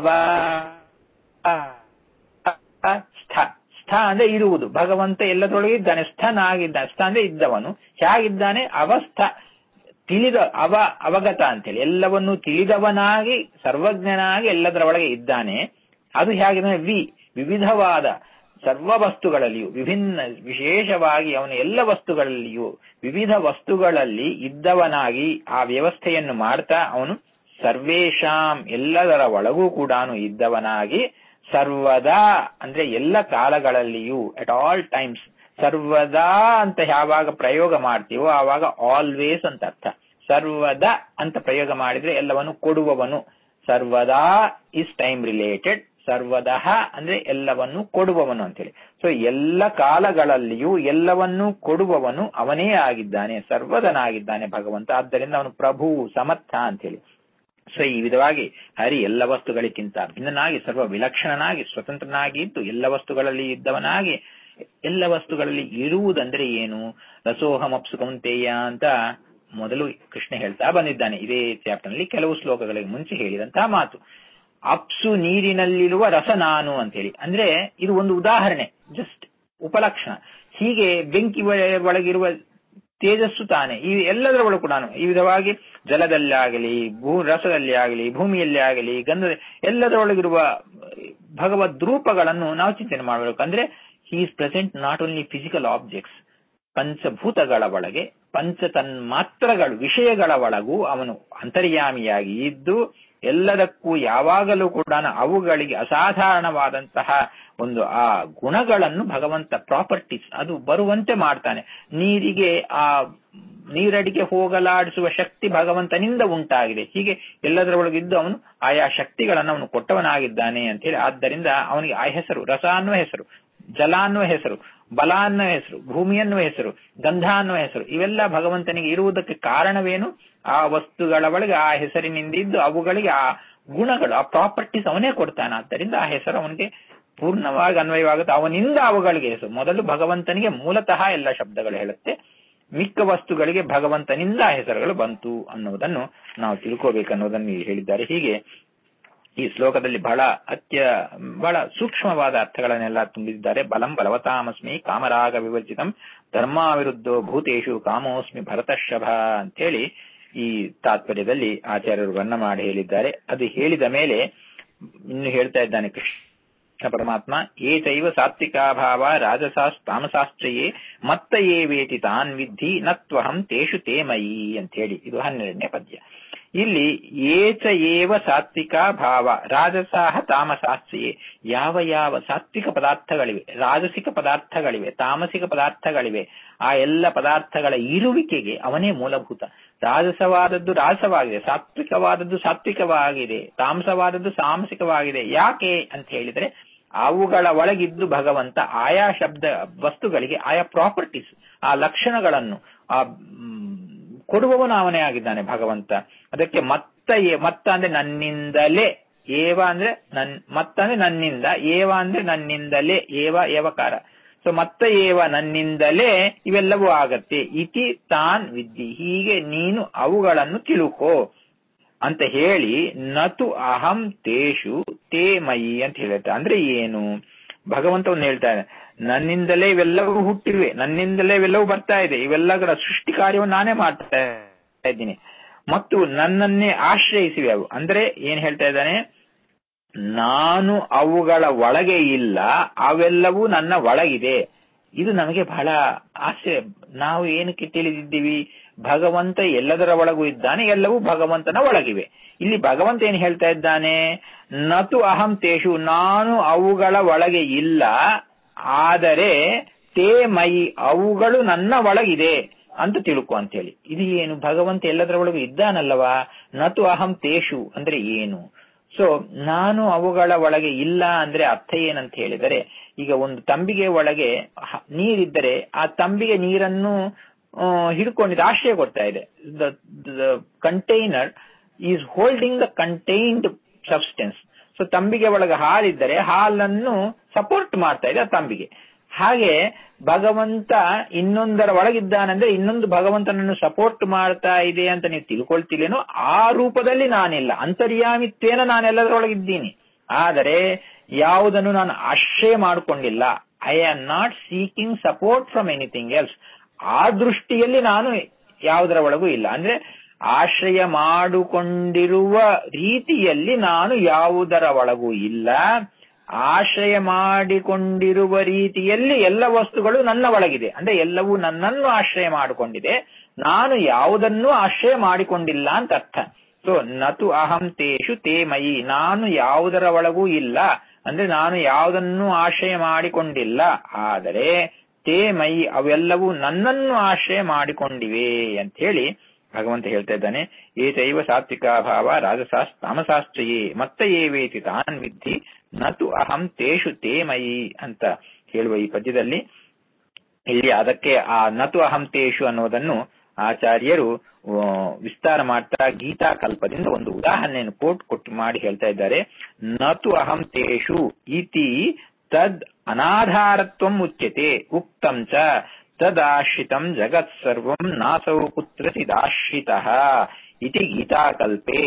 ಸ್ಥ ಸ್ಥ ಅಂದ್ರೆ ಇರುವುದು. ಭಗವಂತ ಎಲ್ಲದರೊಳಗೆ ಇದ್ದಾನೆ, ಸ್ಥನಾಗಿದ್ದಾನೆ. ಸ್ಥ ಅಂದ್ರೆ ಇದ್ದವನು. ಹೇಗಿದ್ದಾನೆ ಅವಸ್ಥ ತಿಳಿದ ಅವ ಅವಗತ ಅಂತೇಳಿ ಎಲ್ಲವನ್ನೂ ತಿಳಿದವನಾಗಿ ಸರ್ವಜ್ಞನಾಗಿ ಎಲ್ಲದರ ಒಳಗೆ ಇದ್ದಾನೆ. ಅದು ಹೇಗಿದ್ದಾನೆ ವಿ ವಿವಿಧವಾದ ಸರ್ವ ವಸ್ತುಗಳಲ್ಲಿಯೂ ವಿಭಿನ್ನ ವಿಶೇಷವಾಗಿ ಅವನು ಎಲ್ಲ ವಸ್ತುಗಳಲ್ಲಿಯೂ ವಿವಿಧ ವಸ್ತುಗಳಲ್ಲಿ ಇದ್ದವನಾಗಿ ಆ ವ್ಯವಸ್ಥೆಯನ್ನು ಮಾಡ್ತಾ ಅವನು ಸರ್ವೇಶಾಂ ಎಲ್ಲದರ ಒಳಗೂ ಕೂಡ ಇದ್ದವನಾಗಿ ಸರ್ವದಾ ಅಂದ್ರೆ ಎಲ್ಲ ಕಾಲಗಳಲ್ಲಿಯೂ ಅಟ್ ಆಲ್ ಟೈಮ್ಸ್. ಸರ್ವದಾ ಅಂತ ಯಾವಾಗ ಪ್ರಯೋಗ ಮಾಡ್ತೀವೋ ಆವಾಗ ಆಲ್ವೇಸ್ ಅಂತ ಅರ್ಥ. ಸರ್ವದ ಅಂತ ಪ್ರಯೋಗ ಮಾಡಿದ್ರೆ ಎಲ್ಲವನ್ನು ಕೊಡುವವನು. ಸರ್ವದಾ ಇಸ್ ಟೈಮ್ ರಿಲೇಟೆಡ್. ಸರ್ವದಃ ಅಂದ್ರೆ ಎಲ್ಲವನ್ನು ಕೊಡುವವನು ಅಂತೇಳಿ. ಸೊ ಎಲ್ಲ ಕಾಲಗಳಲ್ಲಿಯೂ ಎಲ್ಲವನ್ನೂ ಕೊಡುವವನು ಅವನೇ ಆಗಿದ್ದಾನೆ, ಸರ್ವದನಾಗಿದ್ದಾನೆ ಭಗವಂತ. ಆದ್ದರಿಂದ ಅವನು ಪ್ರಭು ಸಮರ್ಥ ಅಂತೇಳಿ. ಸೊ ಈ ವಿಧವಾಗಿ ಹರಿ ಎಲ್ಲ ವಸ್ತುಗಳಿಗಿಂತ ಭಿನ್ನನಾಗಿ ಸರ್ವ ವಿಲಕ್ಷಣನಾಗಿ ಸ್ವತಂತ್ರನಾಗಿ ಇದ್ದು ಎಲ್ಲ ವಸ್ತುಗಳಲ್ಲಿ ಇದ್ದವನಾಗಿ ಎಲ್ಲ ವಸ್ತುಗಳಲ್ಲಿ ಇರುವುದಂದ್ರೆ ಏನು, ರಸೋಹಮಪ್ಸು ಕೌಂತೆಯ ಅಂತ ಮೊದಲು ಕೃಷ್ಣ ಹೇಳ್ತಾ ಬಂದಿದ್ದಾನೆ ಇದೇ ಚಾಪ್ಟರ್ ನಲ್ಲಿ ಕೆಲವು ಶ್ಲೋಕಗಳಿಗೆ ಮುಂಚೆ ಹೇಳಿದಂತಹ ಮಾತು. ಅಪ್ಸು ನೀರಿನಲ್ಲಿರುವ ರಸ ನಾನು ಅಂತ ಹೇಳಿ. ಅಂದ್ರೆ ಇದು ಒಂದು ಉದಾಹರಣೆ, ಜಸ್ಟ್ ಉಪಲಕ್ಷಣ. ಹೀಗೆ ಬೆಂಕಿ ಒಳಗಿರುವ ತೇಜಸ್ಸು ತಾನೆ ಈ ಎಲ್ಲದರ ಒಳಗೂ ಕೂಡ ಈ ವಿಧವಾಗಿ ಜಲದಲ್ಲಿ ಆಗಲಿ, ಭೂ ರಸದಲ್ಲಿ ಆಗಲಿ, ಭೂಮಿಯಲ್ಲಿ ಆಗಲಿ, ಗಂಧ ಎಲ್ಲದರೊಳಗಿರುವ ಭಗವದ್ ರೂಪಗಳನ್ನು ನಾವು ಚಿಂತನೆ ಮಾಡಬೇಕು. ಅಂದ್ರೆ he is present not only physical objects, ಪಂಚಭೂತಗಳ ಒಳಗೆ, ಪಂಚ ತನ್ಮಾತ್ರಗಳು ವಿಷಯಗಳ ಒಳಗೂ ಅವನು ಅಂತರ್ಯಾಮಿಯಾಗಿ ಇದ್ದು ಎಲ್ಲದಕ್ಕೂ ಯಾವಾಗಲೂ ಕೂಡ ಅವುಗಳಿಗೆ ಅಸಾಧಾರಣವಾದಂತಹ ಒಂದು ಆ ಗುಣಗಳನ್ನು ಭಗವಂತ ಪ್ರಾಪರ್ಟೀಸ್ ಅದು ಬರುವಂತೆ ಮಾಡ್ತಾನೆ. ನೀರಿಗೆ ಆ ನೀರಡಿಗೆ ಹೋಗಲಾಡಿಸುವ ಶಕ್ತಿ ಭಗವಂತನಿಂದ ಉಂಟಾಗಿದೆ. ಹೀಗೆ ಎಲ್ಲದರ ಒಳಗಿದ್ದು ಅವನು ಆಯಾ ಶಕ್ತಿಗಳನ್ನು ಅವನು ಕೊಟ್ಟವನಾಗಿದ್ದಾನೆ ಅಂತ ಹೇಳಿ, ಆದ್ದರಿಂದ ಅವನಿಗೆ ಆ ಹೆಸರು, ರಸ ಅನ್ನುವ ಹೆಸರು, ಜಲ ಅನ್ನುವ ಹೆಸರು, ಬಲ ಅನ್ನುವ ಹೆಸರು, ಭೂಮಿ ಅನ್ನುವ ಹೆಸರು, ಗಂಧ ಅನ್ನುವ ಹೆಸರು, ಇವೆಲ್ಲ ಭಗವಂತನಿಗೆ ಇರುವುದಕ್ಕೆ ಕಾರಣವೇನು? ಆ ವಸ್ತುಗಳ ಒಳಗೆ ಆ ಹೆಸರಿನಿಂದ ಇದ್ದು ಅವುಗಳಿಗೆ ಆ ಗುಣಗಳು, ಆ ಪ್ರಾಪರ್ಟೀಸ್ ಅವನೇ ಕೊಡ್ತಾನೆ. ಆದ್ದರಿಂದ ಆ ಹೆಸರು ಅವನಿಗೆ ಪೂರ್ಣವಾಗಿ ಅನ್ವಯವಾಗುತ್ತೆ. ಅವನಿಂದ ಅವುಗಳಿಗೆ ಹೆಸರು. ಮೊದಲು ಭಗವಂತನಿಗೆ ಮೂಲತಃ ಎಲ್ಲ ಶಬ್ದಗಳು ಹೇಳುತ್ತೆ, ಮಿಕ್ಕ ವಸ್ತುಗಳಿಗೆ ಭಗವಂತನಿಂದ ಹೆಸರುಗಳು ಬಂತು ಅನ್ನುವುದನ್ನು ನಾವು ತಿಳ್ಕೋಬೇಕನ್ನೋದನ್ನು ಹೇಳಿದ್ದಾರೆ. ಹೀಗೆ ಈ ಶ್ಲೋಕದಲ್ಲಿ ಬಹಳ ಅತ್ಯ ಬಹಳ ಸೂಕ್ಷ್ಮವಾದ ಅರ್ಥಗಳನ್ನೆಲ್ಲ ತುಂಬಿದ್ದಾರೆ. ಬಲಂ ಬಲವತಾಮಸ್ಮಿ ಕಾಮರಾಗ ವಿವರ್ಜಿತಂ ಧರ್ಮಾವಿರುದ್ಧೋ ಭೂತೇಶು ಕಾಮೋಸ್ಮಿ ಭರತಶಭ ಅಂತೇಳಿ ಈ ತಾತ್ಪರ್ಯದಲ್ಲಿ ಆಚಾರ್ಯರು ವರ್ಣ ಮಾಡಿ ಹೇಳಿದ್ದಾರೆ. ಅದು ಹೇಳಿದ ಮೇಲೆ ಇನ್ನು ಹೇಳ್ತಾ ಇದ್ದಾನೆ ಕೃಷ್ಣ ಪರಮಾತ್ಮ, ಏತೈವ ಸಾತ್ವಿಕಾಭಾವ ರಾಜಸಾಸ್ ತಾಮಸಾಶ್ಚಯೇ ಮತ್ತ ಯೇ ವೇತಿ ತಾನ್ ವಿದ್ಧಿ ನತ್ವಹಂ ತೇಷು ತೇ ಮಯಿ ಅಂತ ಹೇಳಿ ಇದು ಹನ್ನೆರಡನೇ ಪದ್ಯ. ಇಲ್ಲಿ ಏಚ ಏವ ಸಾತ್ವಿಕ ಭಾವ ರಾಜಸಾಹ ತಾಮಸಾಶ್ಚಯೇ, ಯಾವ ಯಾವ ಸಾತ್ವಿಕ ಪದಾರ್ಥಗಳಿವೆ, ರಾಜಸಿಕ ಪದಾರ್ಥಗಳಿವೆ, ತಾಮಸಿಕ ಪದಾರ್ಥಗಳಿವೆ, ಆ ಎಲ್ಲ ಪದಾರ್ಥಗಳ ಇರುವಿಕೆಗೆ ಅವನೇ ಮೂಲಭೂತ. ರಾಜಸವಾದದ್ದು ರಾಜಸವಾಗಿದೆ, ಸಾತ್ವಿಕವಾದದ್ದು ಸಾತ್ವಿಕವಾಗಿದೆ, ತಾಮಸವಾದದ್ದು ತಾಮಸಿಕವಾಗಿದೆ. ಯಾಕೆ ಅಂತ ಹೇಳಿದ್ರೆ ಅವುಗಳ ಒಳಗಿದ್ದು ಭಗವಂತ ಆಯಾ ಶಬ್ದ ವಸ್ತುಗಳಿಗೆ ಆಯಾ ಪ್ರಾಪರ್ಟೀಸ್, ಆ ಲಕ್ಷಣಗಳನ್ನು ಆ ಕೊಡುವವನು ಅವನೇ ಆಗಿದ್ದಾನೆ ಭಗವಂತ. ಅದಕ್ಕೆ ಮತ್ತ ಮತ್ತ ಅಂದ್ರೆ ನನ್ನಿಂದಲೇ, ಏವ ಅಂದ್ರೆ ನನ್ ಮತ್ತ ಅಂದ್ರೆ ನನ್ನಿಂದ, ಏವ ಅಂದ್ರೆ ನನ್ನಿಂದಲೇ, ಏವ ಏವಕಾರ. ಸೊ ಮತ್ತ ಏವ ನನ್ನಿಂದಲೇ ಇವೆಲ್ಲವೂ ಆಗತ್ತೆ. ಇತಿ ತಾನ್ ವಿದ್ಧಿ, ಹೀಗೆ ನೀನು ಅವುಗಳನ್ನು ತಿಳುಕೋ ಅಂತ ಹೇಳಿ ನತು ಅಹಂ ತೇಷು ತೇ ಮಯಿ ಅಂತ ಹೇಳುತ್ತೆ. ಅಂದ್ರೆ ಏನು? ಭಗವಂತವನ್ನು ಹೇಳ್ತಾನೆ, ನನ್ನಿಂದಲೇ ಇವೆಲ್ಲವೂ ಹುಟ್ಟಿವೆ, ನನ್ನಿಂದಲೇ ಇವೆಲ್ಲವೂ ಬರ್ತಾ ಇದೆ, ಇವೆಲ್ಲಗಳ ಸೃಷ್ಟಿ ಕಾರ್ಯವನ್ನು ನಾನೇ ಮಾಡ್ತಾ ಇದ್ದೀನಿ ಮತ್ತು ನನ್ನನ್ನೇ ಆಶ್ರಯಿಸಿವೆ ಅವು. ಅಂದ್ರೆ ಏನ್ ಹೇಳ್ತಾ ಇದ್ದಾನೆ? ನಾನು ಅವುಗಳ ಒಳಗೆ ಇಲ್ಲ, ಅವೆಲ್ಲವೂ ನನ್ನ ಒಳಗಿದೆ. ಇದು ನಮಗೆ ಬಹಳ ಆಶ್ಚರ್ಯ. ನಾವು ಏನಕ್ಕೆ ತಿಳಿದಿದ್ದೀವಿ? ಭಗವಂತ ಎಲ್ಲದರ ಒಳಗೂ ಇದ್ದಾನೆ, ಎಲ್ಲವೂ ಭಗವಂತನ ಒಳಗಿವೆ. ಇಲ್ಲಿ ಭಗವಂತ ಏನ್ ಹೇಳ್ತಾ ಇದ್ದಾನೆ? ನತು ಅಹಂ ತೇಷು, ನಾನು ಅವುಗಳ ಒಳಗೆ ಇಲ್ಲ, ಆದರೆ ತೇ ಮಯಿ, ಅವುಗಳು ನನ್ನ ಒಳಗಿದೆ ಅಂತ ತಿಳ್ಕೊ ಅಂತ ಹೇಳಿ. ಇದು ಏನು? ಭಗವಂತ ಎಲ್ಲದರ ಒಳಗೂ ಇದ್ದಾನಲ್ಲವಾ? ನತು ಅಹಂ ತೇಷು ಅಂದ್ರೆ ಏನು? ಸೊ ನಾನು ಅವುಗಳ ಒಳಗೆ ಇಲ್ಲ ಅಂದ್ರೆ ಅರ್ಥ ಏನಂತ ಹೇಳಿದರೆ, ಈಗ ಒಂದು ತಂಬಿಗೆ ಒಳಗೆ ನೀರಿದ್ದರೆ ಆ ತಂಬಿಗೆ ನೀರನ್ನು ಹಿಡ್ಕೊಂಡಿದ್ದು ಆಶ್ರಯ ಕೊಡ್ತಾ ಇದೆ. The container is holding the contained substance. So ತಂಬಿಗೆ ಒಳಗೆ ಹಾಲಿದ್ದರೆ ಹಾಲನ್ನು ಸಪೋರ್ಟ್ ಮಾಡ್ತಾ ಇದೆ ಆ ತಂಬಿಗೆ. ಹಾಗೆ ಭಗವಂತ ಇನ್ನೊಂದರ ಒಳಗಿದ್ದಾನಂದ್ರೆ ಇನ್ನೊಂದು ಭಗವಂತನನ್ನು ಸಪೋರ್ಟ್ ಮಾಡ್ತಾ ಇದೆ ಅಂತ ನೀವು ತಿಳ್ಕೊಳ್ತಿಲ್ಲೇನೋ, ಆ ರೂಪದಲ್ಲಿ ನಾನಿಲ್ಲ, ಅಂತರ್ಯಾಮಿತ್ವೇನ ನಾನೆಲ್ಲದರೊಳಗಿದ್ದೀನಿ. ಆದರೆ ಯಾವುದನ್ನು ನಾನು ಆಶ್ರಯ ಮಾಡಿಕೊಂಡಿಲ್ಲ. I am not seeking support from anything else. ಆ ದೃಷ್ಟಿಯಲ್ಲಿ ನಾನು ಯಾವುದರ ಒಳಗೂ ಇಲ್ಲ. ಅಂದ್ರೆ ಆಶ್ರಯ ಮಾಡಿಕೊಂಡಿರುವ ರೀತಿಯಲ್ಲಿ ನಾನು ಯಾವುದರ ಒಳಗೂ ಇಲ್ಲ. ಆಶ್ರಯ ಮಾಡಿಕೊಂಡಿರುವ ರೀತಿಯಲ್ಲಿ ಎಲ್ಲ ವಸ್ತುಗಳು ನನ್ನ ಒಳಗಿದೆ. ಅಂದ್ರೆ ಎಲ್ಲವೂ ನನ್ನನ್ನು ಆಶ್ರಯ ಮಾಡಿಕೊಂಡಿದೆ, ನಾನು ಯಾವುದನ್ನೂ ಆಶ್ರಯ ಮಾಡಿಕೊಂಡಿಲ್ಲ ಅಂತ ಅರ್ಥ. ಸೊ ನತು ಅಹಂ ತೇಷು ತೇ ಮಯಿ, ನಾನು ಯಾವುದರ ಒಳಗೂ ಇಲ್ಲ ಅಂದ್ರೆ ನಾನು ಯಾವುದನ್ನೂ ಆಶ್ರಯ ಮಾಡಿಕೊಂಡಿಲ್ಲ, ಆದರೆ ತೇ ಮಯಿ ಅವೆಲ್ಲವೂ ನನ್ನನ್ನು ಆಶ್ರಯ ಮಾಡಿಕೊಂಡಿವೆ ಅಂತ ಹೇಳಿ ಭಗವಂತ ಹೇಳ್ತಾ ಇದ್ದಾನೆ. ಏತೈವ ಸಾತ್ವಿಕಾಭಾವ ರಾಜಸಾಸ್ ತಾಮಸಾಶ್ಚಯೇ ಮತ್ತ ಏವೇತಿ ತಾನ್ ವಿದ್ಧಿ ನತು ಅಹಂ ತೇಷು ತೇ ಮಯಿ ಅಂತ ಹೇಳುವ ಈ ಪದ್ಯದಲ್ಲಿ ಇಲ್ಲಿ ಅದಕ್ಕೆ ಆ ನತು ಅಹಂ ತೇಷು ಅನ್ನೋದನ್ನು ಆಚಾರ್ಯರು ವಿಸ್ತಾರ ಮಾಡ್ತಾ ಗೀತಾ ಕಲ್ಪದಿಂದ ಒಂದು ಉದಾಹರಣೆಯನ್ನು ಕೋಟ್ ಕೊಟ್ಟು ಮಾಡಿ ಹೇಳ್ತಾ ಇದ್ದಾರೆ. ನತು ಅಹಂ ತೇಷು ಇತಿ ತದ್ ಅನಾಧಾರತ್ವಂ ಉಚ್ಯತೆ ಉಕ್ತಂ ಚ ತದಾಶ್ರಿತಂ ಜಗತ್ ಸರ್ವಂ ನಾಸೌ ಕುತ್ರಚಿದಾಶ್ರಿತಃ ಇತಿ ಗೀತಾಕಲ್ಪೆ.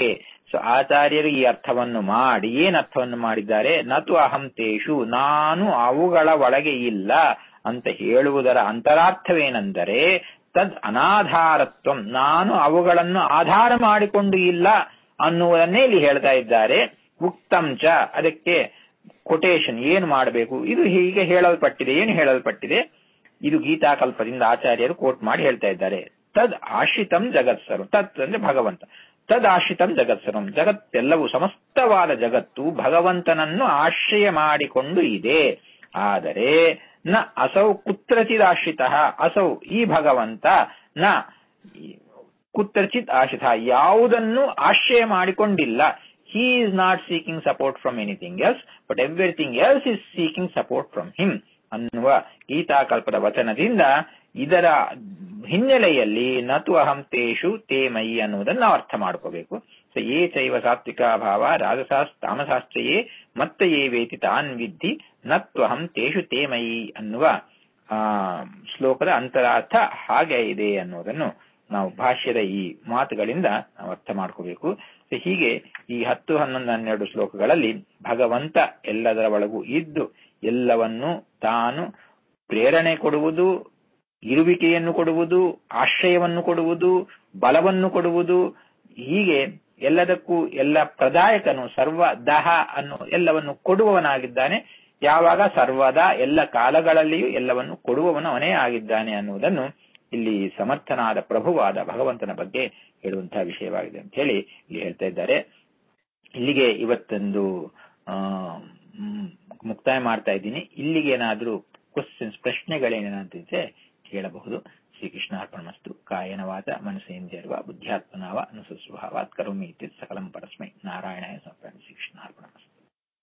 ಸೊ ಆಚಾರ್ಯರು ಈ ಅರ್ಥವನ್ನು ಮಾಡಿ ಏನ್ ಅರ್ಥವನ್ನು ಮಾಡಿದ್ದಾರೆ, ನತು ಅಹಂ ತೇಷು, ನಾನು ಅವುಗಳ ಒಳಗೆ ಇಲ್ಲ ಅಂತ ಹೇಳುವುದರ ಅಂತರಾರ್ಥವೇನೆಂದರೆ ತದ್ ಅನಾಧಾರತ್ವಂ, ನಾನು ಅವುಗಳನ್ನು ಆಧಾರ ಮಾಡಿಕೊಂಡು ಇಲ್ಲ ಅನ್ನುವುದನ್ನೇ ಇಲ್ಲಿ ಹೇಳ್ತಾ ಇದ್ದಾರೆ. ಉಕ್ತಂಚ, ಅದಕ್ಕೆ ಕೊಟೇಶನ್ ಏನು ಮಾಡಬೇಕು, ಇದು ಹೀಗೆ ಹೇಳಲ್ಪಟ್ಟಿದೆ. ಏನು ಹೇಳಲ್ಪಟ್ಟಿದೆ, ಇದು ಗೀತಾಕಲ್ಪದಿಂದ ಆಚಾರ್ಯರು ಕೋಟ್ ಮಾಡಿ ಹೇಳ್ತಾ ಇದ್ದಾರೆ. ತದ್ ಆಶ್ರಿತಂ ಜಗತ್ಸರ್ವ, ತತ್ ಅಂದ್ರೆ ಭಗವಂತ, ತದ್ ಆಶ್ರಿತಂ ಜಗತ್ಸರ್ವಂ, ಜಗತ್ತೆಲ್ಲವೂ ಸಮಸ್ತವಾದ ಜಗತ್ತು ಭಗವಂತನನ್ನು ಆಶ್ರಯ ಮಾಡಿಕೊಂಡು ಇದೆ. ಆದರೆ ನ ಅಸೌ ಕುತ್ರಚಿತ್ ಆಶ್ರಿತ, ಅಸೌ ಈ ಭಗವಂತ, ನ ಕುತ್ರಚಿತ್ ಆಶ್ರಿತ ಯಾವುದನ್ನು ಆಶ್ರಯ ಮಾಡಿಕೊಂಡಿಲ್ಲ. He is not seeking support from anything else, but everything else is seeking support from him ಅನ್ನುವ ಗೀತಾಕಲ್ಪದ ವಚನದಿಂದ ಇದರ ಹಿನ್ನೆಲೆಯಲ್ಲಿ ನತು ಅಹಂ ತೇಷು ತೇ ಮಯಿ ಅನ್ನುವುದನ್ನು ನಾವು ಅರ್ಥ ಮಾಡ್ಕೋಬೇಕು. ಸೊ ಏ ಚೈವ ಸಾತ್ವಿಕ ಭಾವ ರಾಜಸಾಸ್ ತಾಮಸಾಶ್ಚಯೇ ಮತ್ತೆ ಯೇ ವೇತಿ ತಾನ್ ವಿದ್ಧಿ ನತ್ವಹಂ ತೇಷು ತೇ ಮಯಿ ಅನ್ನುವ ಆ ಶ್ಲೋಕದ ಅಂತರಾರ್ಥ ಹಾಗೆ ಇದೆ ಅನ್ನೋದನ್ನು ನಾವು ಭಾಷ್ಯದ ಈ ಮಾತುಗಳಿಂದ ನಾವು ಅರ್ಥ ಮಾಡ್ಕೋಬೇಕು. ಹೀಗೆ ಈ ಹತ್ತು ಹನ್ನೊಂದು ಹನ್ನೆರಡು ಶ್ಲೋಕಗಳಲ್ಲಿ ಭಗವಂತ ಎಲ್ಲದರ ಒಳಗೂ ಇದ್ದು ಎಲ್ಲವನ್ನೂ ತಾನು ಪ್ರೇರಣೆ ಕೊಡುವುದು, ಇರುವಿಕೆಯನ್ನು ಕೊಡುವುದು, ಆಶ್ರಯವನ್ನು ಕೊಡುವುದು, ಬಲವನ್ನು ಕೊಡುವುದು, ಹೀಗೆ ಎಲ್ಲದಕ್ಕೂ ಎಲ್ಲ ಪ್ರದಾಯಕನು ಸರ್ವ ದಹ ಅನ್ನು ಎಲ್ಲವನ್ನು ಕೊಡುವವನಾಗಿದ್ದಾನೆ. ಯಾವಾಗ ಸರ್ವದಾ ಎಲ್ಲ ಕಾಲಗಳಲ್ಲಿಯೂ ಎಲ್ಲವನ್ನು ಕೊಡುವವನು ಅವನೇ ಆಗಿದ್ದಾನೆ ಅನ್ನುವುದನ್ನು ಇಲ್ಲಿ ಸಮರ್ಥನಾದ ಪ್ರಭುವಾದ ಭಗವಂತನ ಬಗ್ಗೆ ಹೇಳುವಂತಹ ವಿಷಯವಾಗಿದೆ ಅಂತ ಹೇಳಿ ಇಲ್ಲಿ ಹೇಳ್ತಾ ಇದ್ದಾರೆ. ಇಲ್ಲಿಗೆ ಇವತ್ತೊಂದು ಆ ಮುಕ್ತಾಯ ಮಾಡ್ತಾ ಇದ್ದೀನಿ. ಇಲ್ಲಿಗೆ ಏನಾದ್ರೂ ಕ್ವಶನ್ಸ್ ಪ್ರಶ್ನೆಗಳೇನೇನಾದ್ರಿದ್ರೆ ಕೇಳಬಹುದು. ಶ್ರೀಕೃಷ್ಣ ಅರ್ಪಣಮಸ್ತು. ಕಾಯನ ವಾಚ ಮನಸೇಂದ್ರಿಯರ್ವ ಬುದ್ಧ್ಯಾತ್ಮನಾವ ಅನುಸಸ್ವಭಾವಾತ್ ಕರೋಮಿ ಇತ್ಯತ್ ಸಕಲಂ ಪರಸ್ಮೈ ನಾರಾಯಣಾಯ ಸಮರ್ಪಯಾಮಿ. ಶ್ರೀಕೃಷ್ಣ ಅರ್ಪಣಮಸ್ತು.